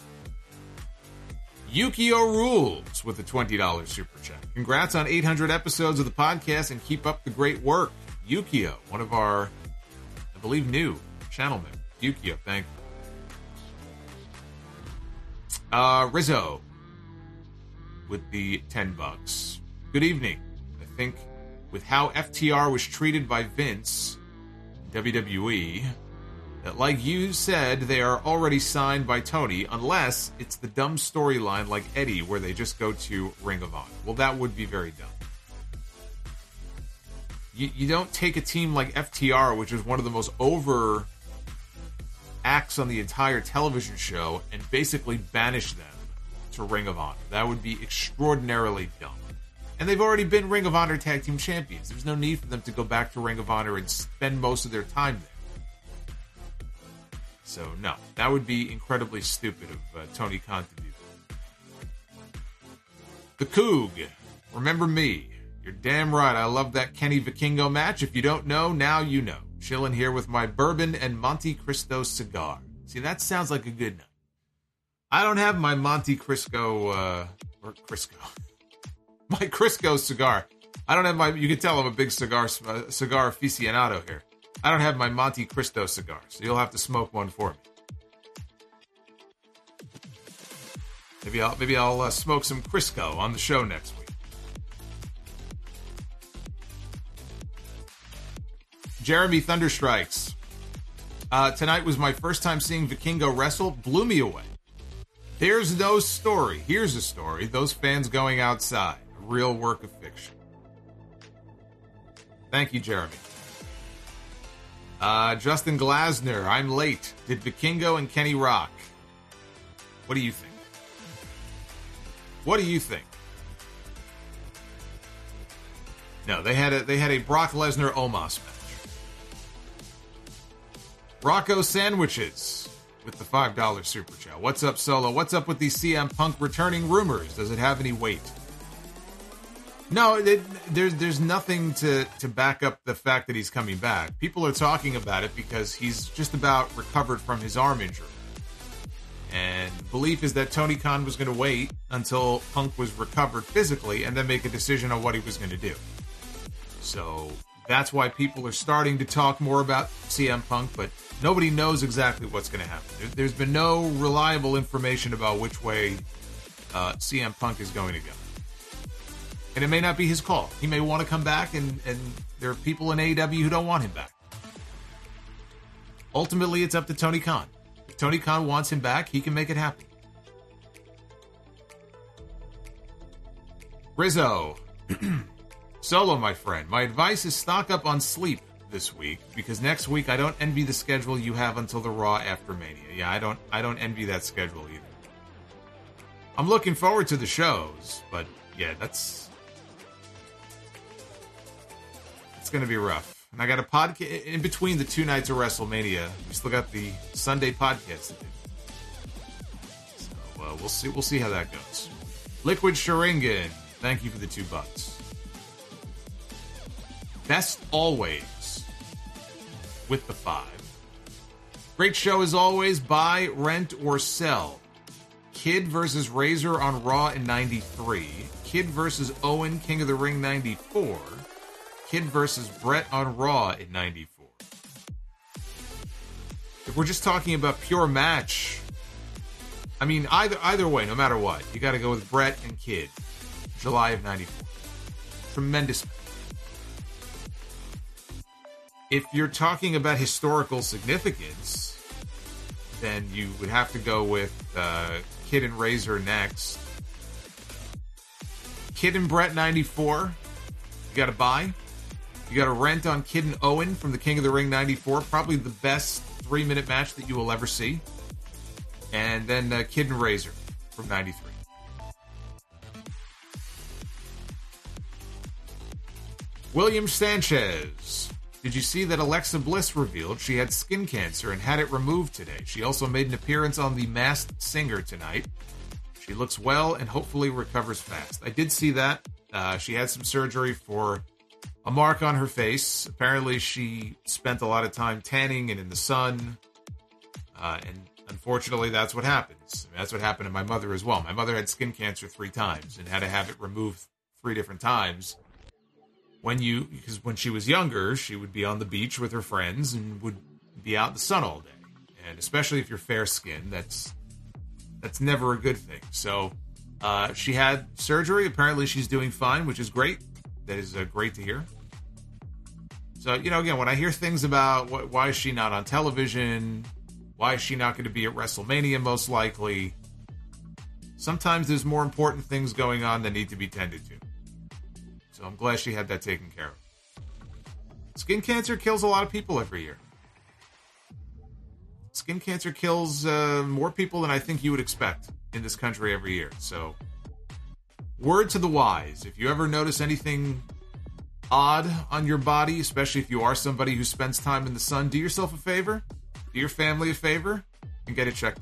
Yukio Rules with the $20 super chat. Congrats on 800 episodes of the podcast and keep up the great work. Yukio, one of our, I believe, new channel members. Yukio, thank you. Rizzo with the $10. Good evening. I think with how FTR was treated by Vince, WWE, that like you said, they are already signed by Tony, unless it's the dumb storyline like Eddie where they just go to Ring of Honor. Well, that would be very dumb. You don't take a team like FTR, which is one of the most over acts on the entire television show, and basically banish them to Ring of Honor. That would be extraordinarily dumb. And they've already been Ring of Honor Tag Team Champions. There's no need for them to go back to Ring of Honor and spend most of their time there. So, no. That would be incredibly stupid of Tony Khan to do that. The Coug. Remember me. You're damn right. I love that Kenny Vikingo match. If you don't know, now you know. Chilling here with my bourbon and Monte Cristo cigar. See, that sounds like a good night. I don't have my Monte Cristo, my Crisco cigar. I don't have my, you can tell I'm a big cigar aficionado here. I don't have my Monte Cristo cigar, so you'll have to smoke one for me. Maybe I'll smoke some Crisco on the show next week. Jeremy Thunderstrikes. Tonight was my first time seeing Vikingo wrestle. Blew me away. There's no story. Here's a story. Those fans going outside. A real work of fiction. Thank you, Jeremy. Justin Glasner. I'm late. Did Vikingo and Kenny rock? What do you think? What do you think? No, they had a Brock Lesnar Omos match. Rocco Sandwiches with the $5 super chat. What's up, Solo? What's up with these CM Punk returning rumors? Does it have any weight? No, there's nothing to back up the fact that he's coming back. People are talking about it because he's just about recovered from his arm injury. And belief is that Tony Khan was going to wait until Punk was recovered physically and then make a decision on what he was going to do. So that's why people are starting to talk more about CM Punk, but nobody knows exactly what's going to happen. There's been no reliable information about which way CM Punk is going to go. And it may not be his call. He may want to come back, and there are people in AEW who don't want him back. Ultimately, it's up to Tony Khan. If Tony Khan wants him back, he can make it happen. Rizzo. Solo, my friend. My advice is stock up on sleep this week, because next week I don't envy the schedule you have until the Raw after Mania. Yeah, I don't envy that schedule either. I'm looking forward to the shows, but yeah, it's going to be rough. And I got a podcast in between the 2 nights of WrestleMania. We still got the Sunday podcast to do. So we'll see how that goes. Liquid Sharingan, thank you for the $2. Best always with the 5. Great show as always. Buy, rent, or sell. Kid versus Razor on Raw in 93. Kid versus Owen, King of the Ring 94. Kid versus Brett on Raw in 94. If we're just talking about pure match, I mean, either way, no matter what, you got to go with Brett and Kid. July of 94. Tremendous match. If you're talking about historical significance, then you would have to go with Kid and Razor next. Kid and Brett 94. You got to buy. You got to rent on Kid and Owen from the King of the Ring 94. Probably the best 3-minute match that you will ever see. And then Kid and Razor from 93. William Sanchez. Did you see that Alexa Bliss revealed she had skin cancer and had it removed today? She also made an appearance on The Masked Singer tonight. She looks well and hopefully recovers fast. I did see that. She had some surgery for a mark on her face. Apparently she spent a lot of time tanning and in the sun. And unfortunately, that's what happens. That's what happened to my mother as well. My mother had skin cancer 3 times and had to have it removed 3 different times. Because when she was younger, she would be on the beach with her friends and would be out in the sun all day. And especially if you're fair skinned, that's that's never a good thing. So she had surgery. Apparently she's doing fine, which is great. That is great to hear. So, again, when I hear things about why is she not on television, why is she not going to be at WrestleMania most likely, sometimes there's more important things going on that need to be tended to. So I'm glad she had that taken care of. Skin cancer kills a lot of people every year. Skin cancer kills more people than I think you would expect in this country every year. So, word to the wise, if you ever notice anything odd on your body, especially if you are somebody who spends time in the sun, do yourself a favor, do your family a favor, and get it checked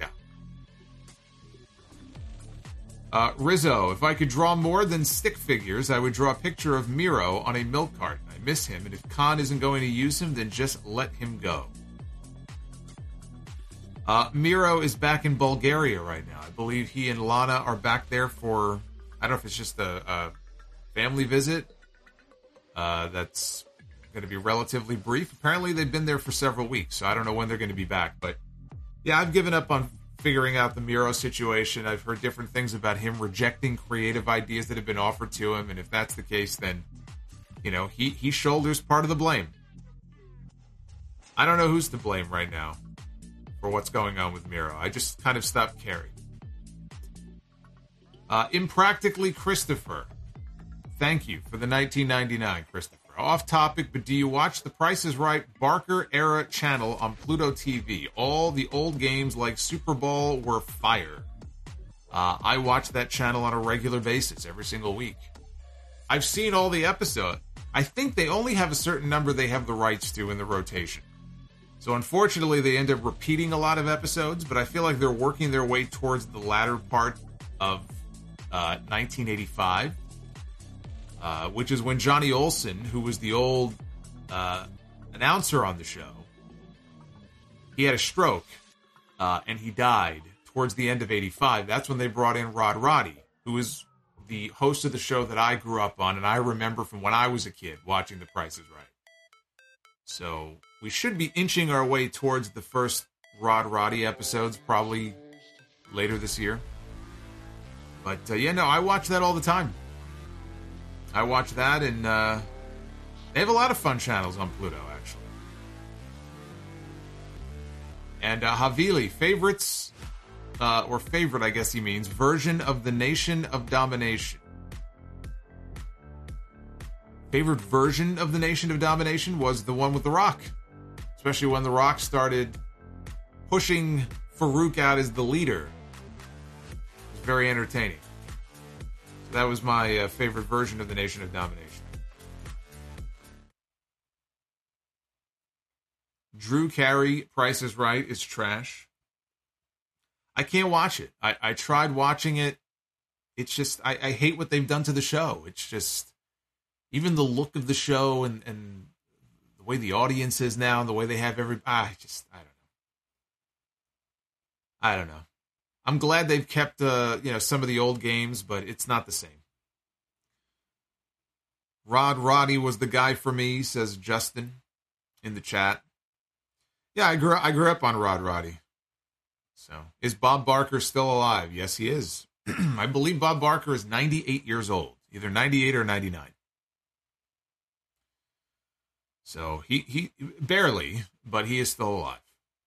out. Rizzo, if I could draw more than stick figures, I would draw a picture of Miro on a milk carton. I miss him, and if Khan isn't going to use him, then just let him go. Miro is back in Bulgaria right now. I believe he and Lana are back there for, I don't know if it's just a family visit. That's going to be relatively brief. Apparently they've been there for several weeks, so I don't know when they're going to be back. But yeah, I've given up on figuring out the Miro situation. I've heard different things about him rejecting creative ideas that have been offered to him, and if that's the case, then, he shoulders part of the blame. I don't know who's to blame right now for what's going on with Miro. I just kind of stopped caring. Impractically Christopher. Thank you for the 1999, Christopher. Off topic, but do you watch The Price is Right Barker era channel on Pluto TV? All the old games like Super Bowl were fire. I watch that channel on a regular basis every single week. I've seen all the episodes. I think they only have a certain number they have the rights to in the rotation. So unfortunately, they end up repeating a lot of episodes, but I feel like they're working their way towards the latter part of 1985. Which is when Johnny Olsen, who was the old announcer on the show, he had a stroke and he died towards the end of 85. That's when they brought in Rod Roddy, who was the host of the show that I grew up on, and I remember from when I was a kid watching The Price is Right. So we should be inching our way towards the first Rod Roddy episodes, probably later this year. But I watch that all the time. I watch that, and they have a lot of fun channels on Pluto, actually. And Havili, favorites, or favorite, I guess he means, version of the Nation of Domination. Favorite version of the Nation of Domination was the one with The Rock. Especially when The Rock started pushing Farouk out as the leader. It was very entertaining. That was my favorite version of the Nation of Domination. Drew Carey, Price is Right, is trash. I can't watch it. I tried watching it. It's just, I hate what they've done to the show. It's just, even the look of the show and the way the audience is now and the way they have I don't know. I'm glad they've kept, some of the old games, but it's not the same. Rod Roddy was the guy for me, says Justin in the chat. Yeah, I grew up on Rod Roddy. So, is Bob Barker still alive? Yes, he is. I believe Bob Barker is 98 years old, either 98 or 99. So, he barely, but he is still alive.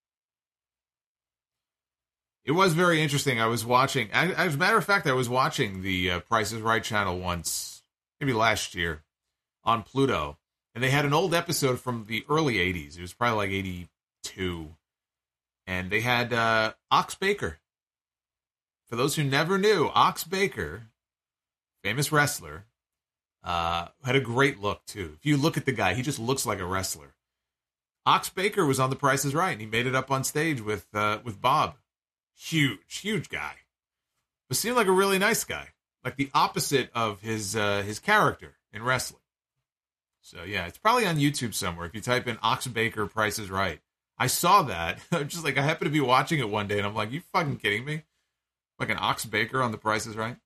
It was very interesting. I was watching, as a matter of fact, I was watching the Price is Right channel once, maybe last year, on Pluto. And they had an old episode from the early 80s. It was probably like 82. And they had Ox Baker. For those who never knew, Ox Baker, famous wrestler, had a great look, too. If you look at the guy, he just looks like a wrestler. Ox Baker was on The Price is Right, and he made it up on stage with Bob. Huge guy. But seemed like a really nice guy. Like the opposite of his character in wrestling. So, yeah, it's probably on YouTube somewhere. If you type in Ox Baker, Price is Right. I saw that. Just like, I happened to be watching it one day, and I'm like, you fucking kidding me? Like an Ox Baker on The Price is Right?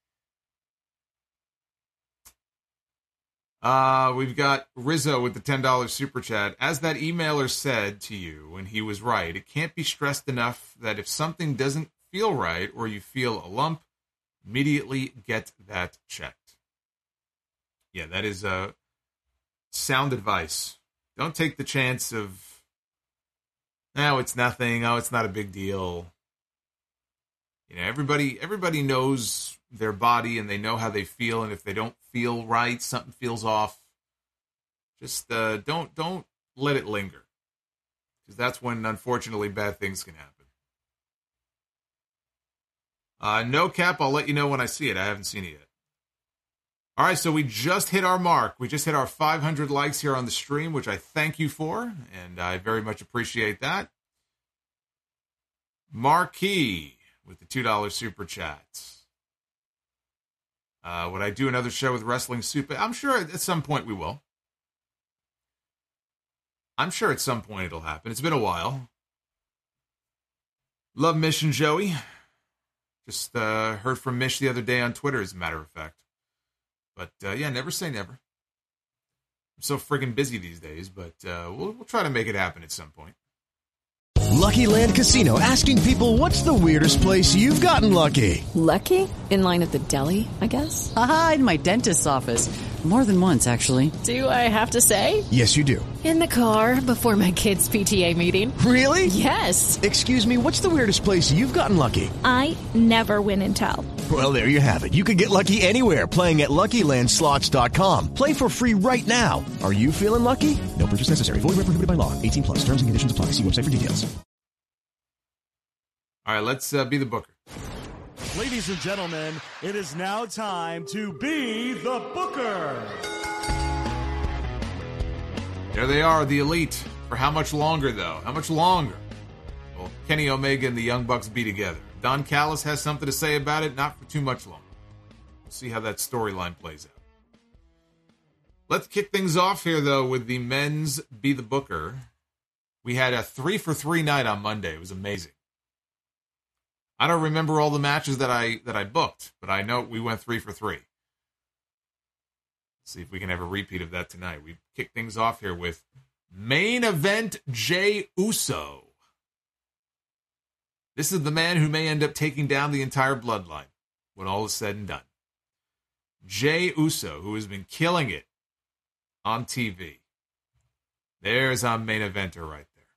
We've got Rizzo with the $10 super chat. As that emailer said to you when he was right, it can't be stressed enough that if something doesn't feel right or you feel a lump, immediately get that checked. Yeah, that is sound advice. Don't take the chance of, no, it's nothing. Oh, it's not a big deal. You know, everybody knows their body and they know how they feel. And if they don't feel right, something feels off. Just don't let it linger, because that's when, unfortunately, bad things can happen. No cap, I'll let you know when I see it. I haven't seen it yet. All right, so we just hit our mark. We just hit our 500 likes here on the stream, which I thank you for, and I very much appreciate that. Marquis with the $2 super chat. Would I do another show with Wrestling Soup? I'm sure at some point we will. I'm sure at some point it'll happen. It's been a while. Love Mish and Joey. Just heard from Mish the other day on Twitter, as a matter of fact. But, yeah, never say never. I'm so friggin' busy these days, but we'll try to make it happen at some point. Lucky Land Casino, asking people, what's the weirdest place you've gotten lucky? Lucky? In line at the deli, I guess? Aha, in my dentist's office. More than once, actually. Do I have to say? Yes, you do. In the car before my kids' PTA meeting. Really? Yes. Excuse me, what's the weirdest place you've gotten lucky? I never win and tell. Well, there you have it. You can get lucky anywhere, playing at LuckyLandSlots.com. Play for free right now. Are you feeling lucky? No purchase necessary. Void where prohibited by law. 18+. Terms and conditions apply. See website for details. All right, let's be the booker. Ladies and gentlemen, it is now time to be the booker. There they are, the Elite. For how much longer, though? How much longer? Well, Kenny Omega and the Young Bucks be together. Don Callis has something to say about it, not for too much longer. We'll see how that storyline plays out. Let's kick things off here, though, with the men's Be the Booker. We had a 3-for-3 night on Monday. It was amazing. I don't remember all the matches that I booked, but I know we went 3-for-3. Let's see if we can have a repeat of that tonight. We kick things off here with main event Jey Uso. This is the man who may end up taking down the entire bloodline when all is said and done. Jey Uso, who has been killing it on TV. There's our main eventer right there.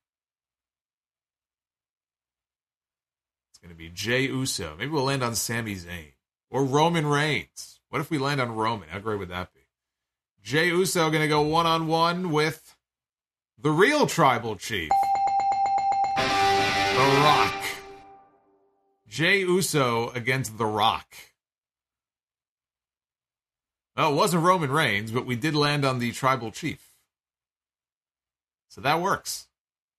It's going to be Jey Uso. Maybe we'll land on Sami Zayn. Or Roman Reigns. What if we land on Roman? How great would that be? Jey Uso going to go one-on-one with the real Tribal Chief. The Rock. Jey Uso against The Rock. Well, it wasn't Roman Reigns, but we did land on the Tribal Chief. So that works.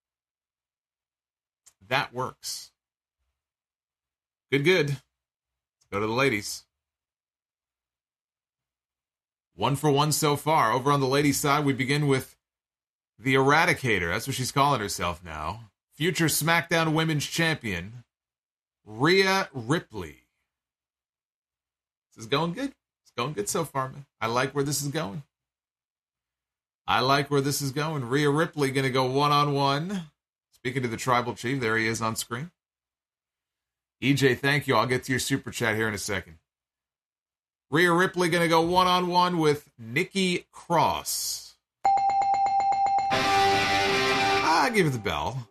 That works. Good. Let's go to the ladies. 1-for-1 so far. Over on the ladies' side, we begin with the Eradicator. That's what she's calling herself now. Future SmackDown Women's Champion, Rhea Ripley. This is going good. It's going good so far, man. I like where this is going. Rhea Ripley going to go one-on-one. Speaking to the Tribal Chief, there he is on screen. EJ, thank you. I'll get to your super chat here in a second. Rhea Ripley going to go one-on-one with Nikki Cross. I give it the bell.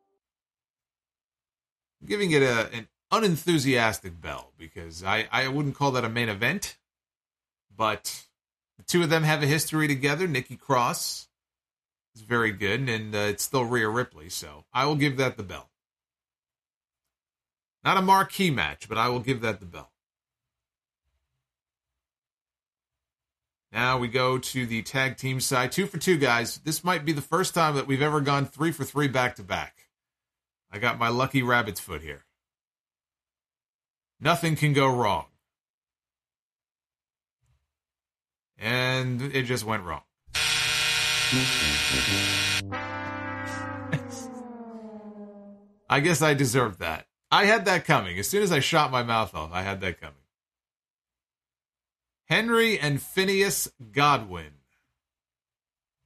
I'm giving it an unenthusiastic bell because I wouldn't call that a main event. But the two of them have a history together. Nikki Cross is very good, and it's still Rhea Ripley, so I will give that the bell. Not a marquee match, but I will give that the bell. Now we go to the tag team side. 2-for-2, guys. This might be the first time that we've ever gone 3-for-3 back-to-back. I got my lucky rabbit's foot here. Nothing can go wrong. And it just went wrong. I guess I deserved that. I had that coming. As soon as I shot my mouth off, I had that coming. Henry and Phineas Godwin.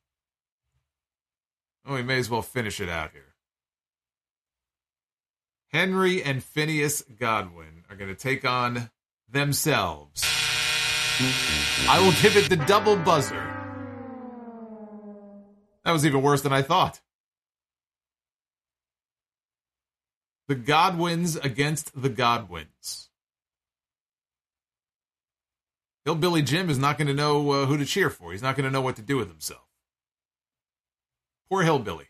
Oh, we may as well finish it out here. Henry and Phineas Godwin are going to take on themselves. I will give it the double buzzer. That was even worse than I thought. The Godwins against the Godwins. Hillbilly Jim is not going to know who to cheer for. He's not going to know what to do with himself. Poor Hillbilly.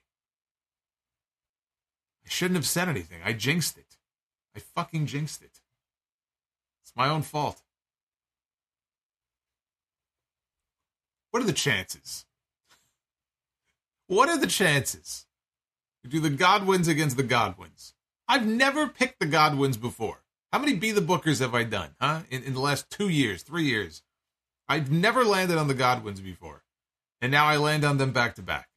I shouldn't have said anything. I jinxed it. I fucking jinxed it. It's my own fault. What are the chances? What are the chances? We do the Godwins against the Godwins. I've never picked the Godwins before. How many Be the Bookers have I done, huh? In the last 2 years, 3 years. I've never landed on the Godwins before. And now I land on them back to back.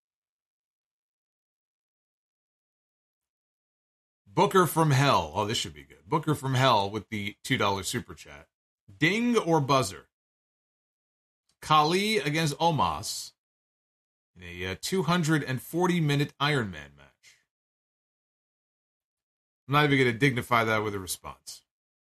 Booker from Hell. Oh, this should be good. Booker from Hell with the $2 super chat. Ding or buzzer? Khali against Omos in a 240-minute Iron Man match. I'm not even going to dignify that with a response.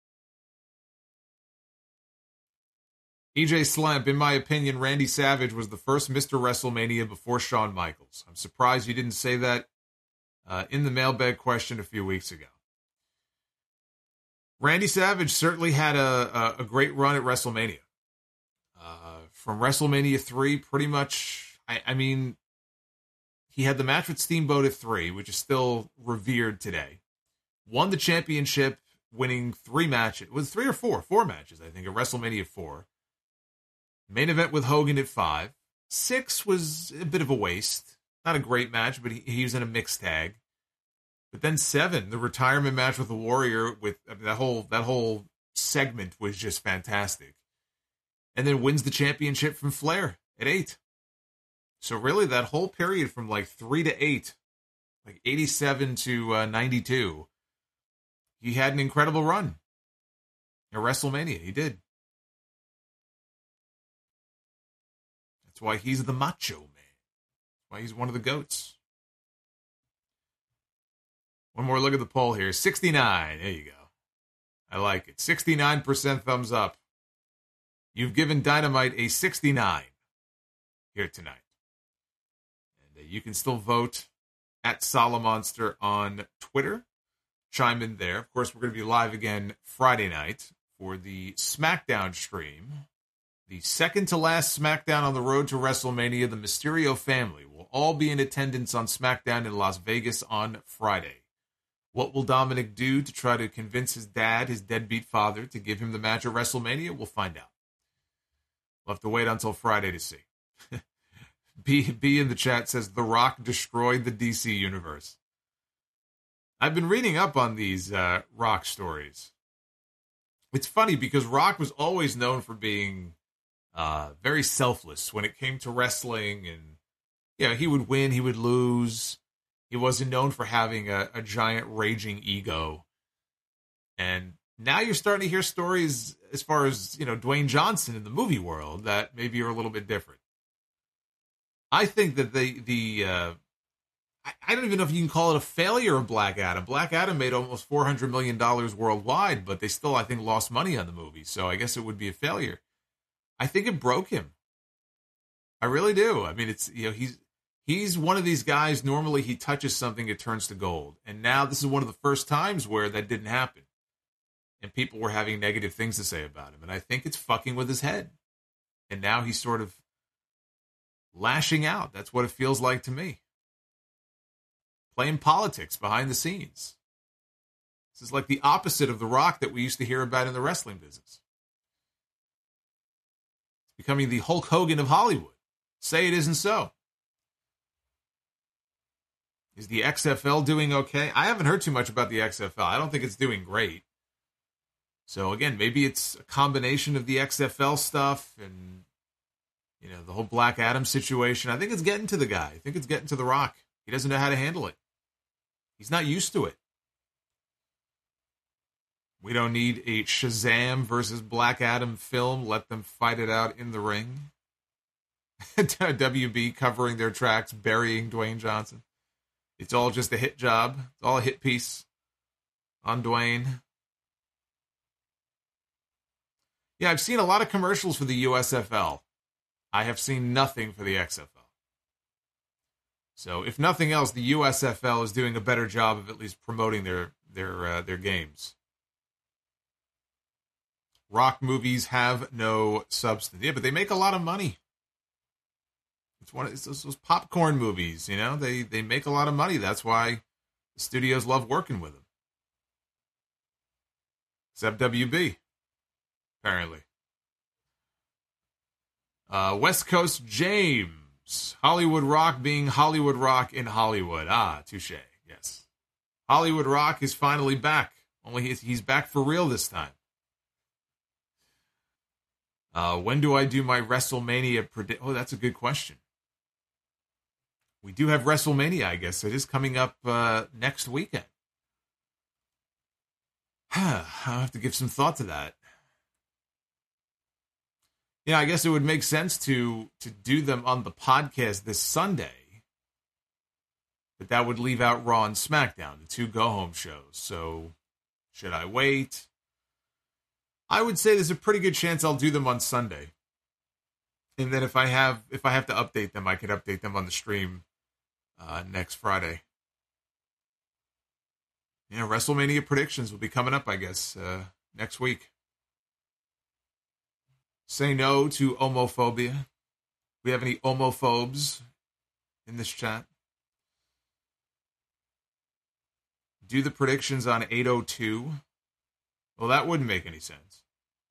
EJ Slamp, in my opinion, Randy Savage was the first Mr. WrestleMania before Shawn Michaels. I'm surprised you didn't say that in the mailbag question a few weeks ago. Randy Savage certainly had a great run at WrestleMania. From WrestleMania 3, pretty much, I mean, he had the match with Steamboat at 3, which is still revered today. Won the championship, winning 3 matches. It was 3 or 4? 4 matches, I think, at WrestleMania 4. Main event with Hogan at 5. 6 was a bit of a waste. Not a great match, but he was in a mixed tag. But then 7, the retirement match with the Warrior, with that whole segment was just fantastic. And then wins the championship from Flair at 8. So really, that whole period from like 3 to 8, like 87 to 92, he had an incredible run at WrestleMania. He did. That's why he's the Macho Man. That's why he's one of the GOATs. One more look at the poll here. 69. There you go. I like it. 69% thumbs up. You've given Dynamite a 69 here tonight. And you can still vote at Solomonster on Twitter. Chime in there. Of course, we're going to be live again Friday night for the SmackDown stream. The second to last SmackDown on the road to WrestleMania. The Mysterio family will all be in attendance on SmackDown in Las Vegas on Friday. What will Dominic do to try to convince his dad, his deadbeat father, to give him the match at WrestleMania? We'll find out. We'll have to wait until Friday to see. B in the chat says, The Rock destroyed the DC universe. I've been reading up on these Rock stories. It's funny because Rock was always known for being very selfless when it came to wrestling. And, he would win, he would lose. He wasn't known for having a giant raging ego. And now you're starting to hear stories as far as, Dwayne Johnson in the movie world that maybe are a little bit different. I think that I don't even know if you can call it a failure of Black Adam. Black Adam made almost $400 million worldwide, but they still, I think, lost money on the movie. So I guess it would be a failure. I think it broke him. I really do. I mean, it's, he's one of these guys, normally he touches something, it turns to gold. And now this is one of the first times where that didn't happen. And people were having negative things to say about him. And I think it's fucking with his head. And now he's sort of lashing out. That's what it feels like to me. Playing politics behind the scenes. This is like the opposite of The Rock that we used to hear about in the wrestling business. It's becoming the Hulk Hogan of Hollywood. Say it isn't so. Is the XFL doing okay? I haven't heard too much about the XFL. I don't think it's doing great. So again, maybe it's a combination of the XFL stuff and, the whole Black Adam situation. I think it's getting to the guy. I think it's getting to The Rock. He doesn't know how to handle it. He's not used to it. We don't need a Shazam versus Black Adam film. Let them fight it out in the ring. WB covering their tracks, burying Dwayne Johnson. It's all just a hit job. It's all a hit piece. on Dwayne. Yeah, I've seen a lot of commercials for the USFL. I have seen nothing for the XFL. So, if nothing else, the USFL is doing a better job of at least promoting their games. Rock movies have no substance. Yeah, but they make a lot of money. It's those popcorn movies, you know. They make a lot of money. That's why the studios love working with them. Except WB, apparently. West Coast James. Hollywood Rock being Hollywood Rock in Hollywood. Ah, touche. Yes. Hollywood Rock is finally back. Only he's back for real this time. When do I do my WrestleMania predict? Oh, that's a good question. We do have WrestleMania, I guess. It is coming up next weekend. I'll have to give some thought to that. Yeah, I guess it would make sense to do them on the podcast this Sunday. But that would leave out Raw and SmackDown, the two go-home shows. So, should I wait? I would say there's a pretty good chance I'll do them on Sunday. And then if I have to update them, I could update them on the stream next Friday. Yeah, WrestleMania predictions will be coming up, I guess, next week. Say no to homophobia. We have any homophobes in this chat? Do the predictions on 8:02. Well, that wouldn't make any sense.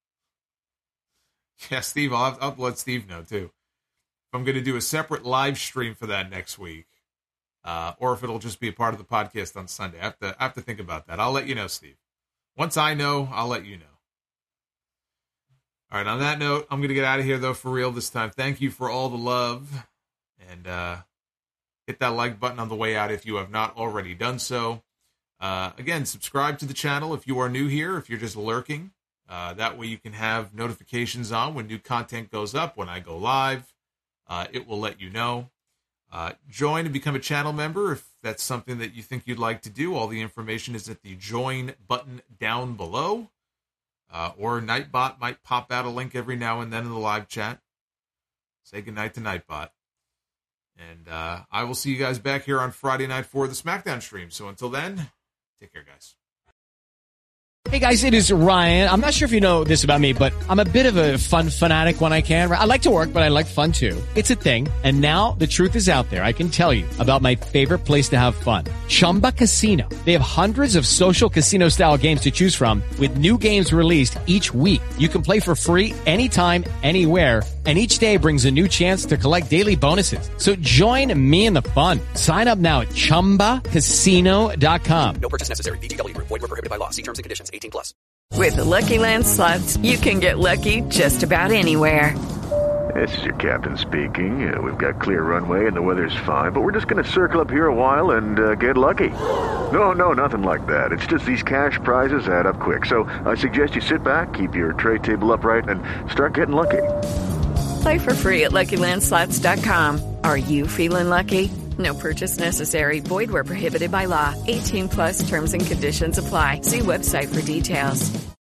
Yeah, Steve, I'll let Steve know, too. If I'm going to do a separate live stream for that next week, or if it'll just be a part of the podcast on Sunday. I have to think about that. I'll let you know, Steve. Once I know, I'll let you know. All right, on that note, I'm going to get out of here, though, for real this time. Thank you for all the love. And hit that like button on the way out if you have not already done so. Again, subscribe to the channel if you are new here, if you're just lurking. That way you can have notifications on when new content goes up, when I go live. It will let you know. Join and become a channel member if that's something that you think you'd like to do. All the information is at the join button down below. Or Nightbot might pop out a link every now and then in the live chat. Say goodnight to Nightbot. And I will see you guys back here on Friday night for the SmackDown stream. So until then, take care, guys. Hey guys, it is Ryan. I'm not sure if you know this about me, but I'm a bit of a fun fanatic when I can. I like to work, but I like fun too. It's a thing. And now the truth is out there. I can tell you about my favorite place to have fun. Chumba Casino. They have hundreds of social casino style games to choose from with new games released each week. You can play for free anytime, anywhere. And each day brings a new chance to collect daily bonuses. So join me in the fun. Sign up now at ChumbaCasino.com. No purchase necessary. VGW Group. Void where prohibited by law. See terms and conditions. 18+. With the Lucky Land Slots, you can get lucky just about anywhere. This is your captain speaking. We've got clear runway and the weather's fine, but we're just going to circle up here a while and get lucky. No, nothing like that. It's just these cash prizes add up quick. So I suggest you sit back, keep your tray table upright, and start getting lucky. Play for free at LuckyLandSlots.com. Are you feeling lucky? No purchase necessary. Void where prohibited by law. 18+ terms and conditions apply. See website for details.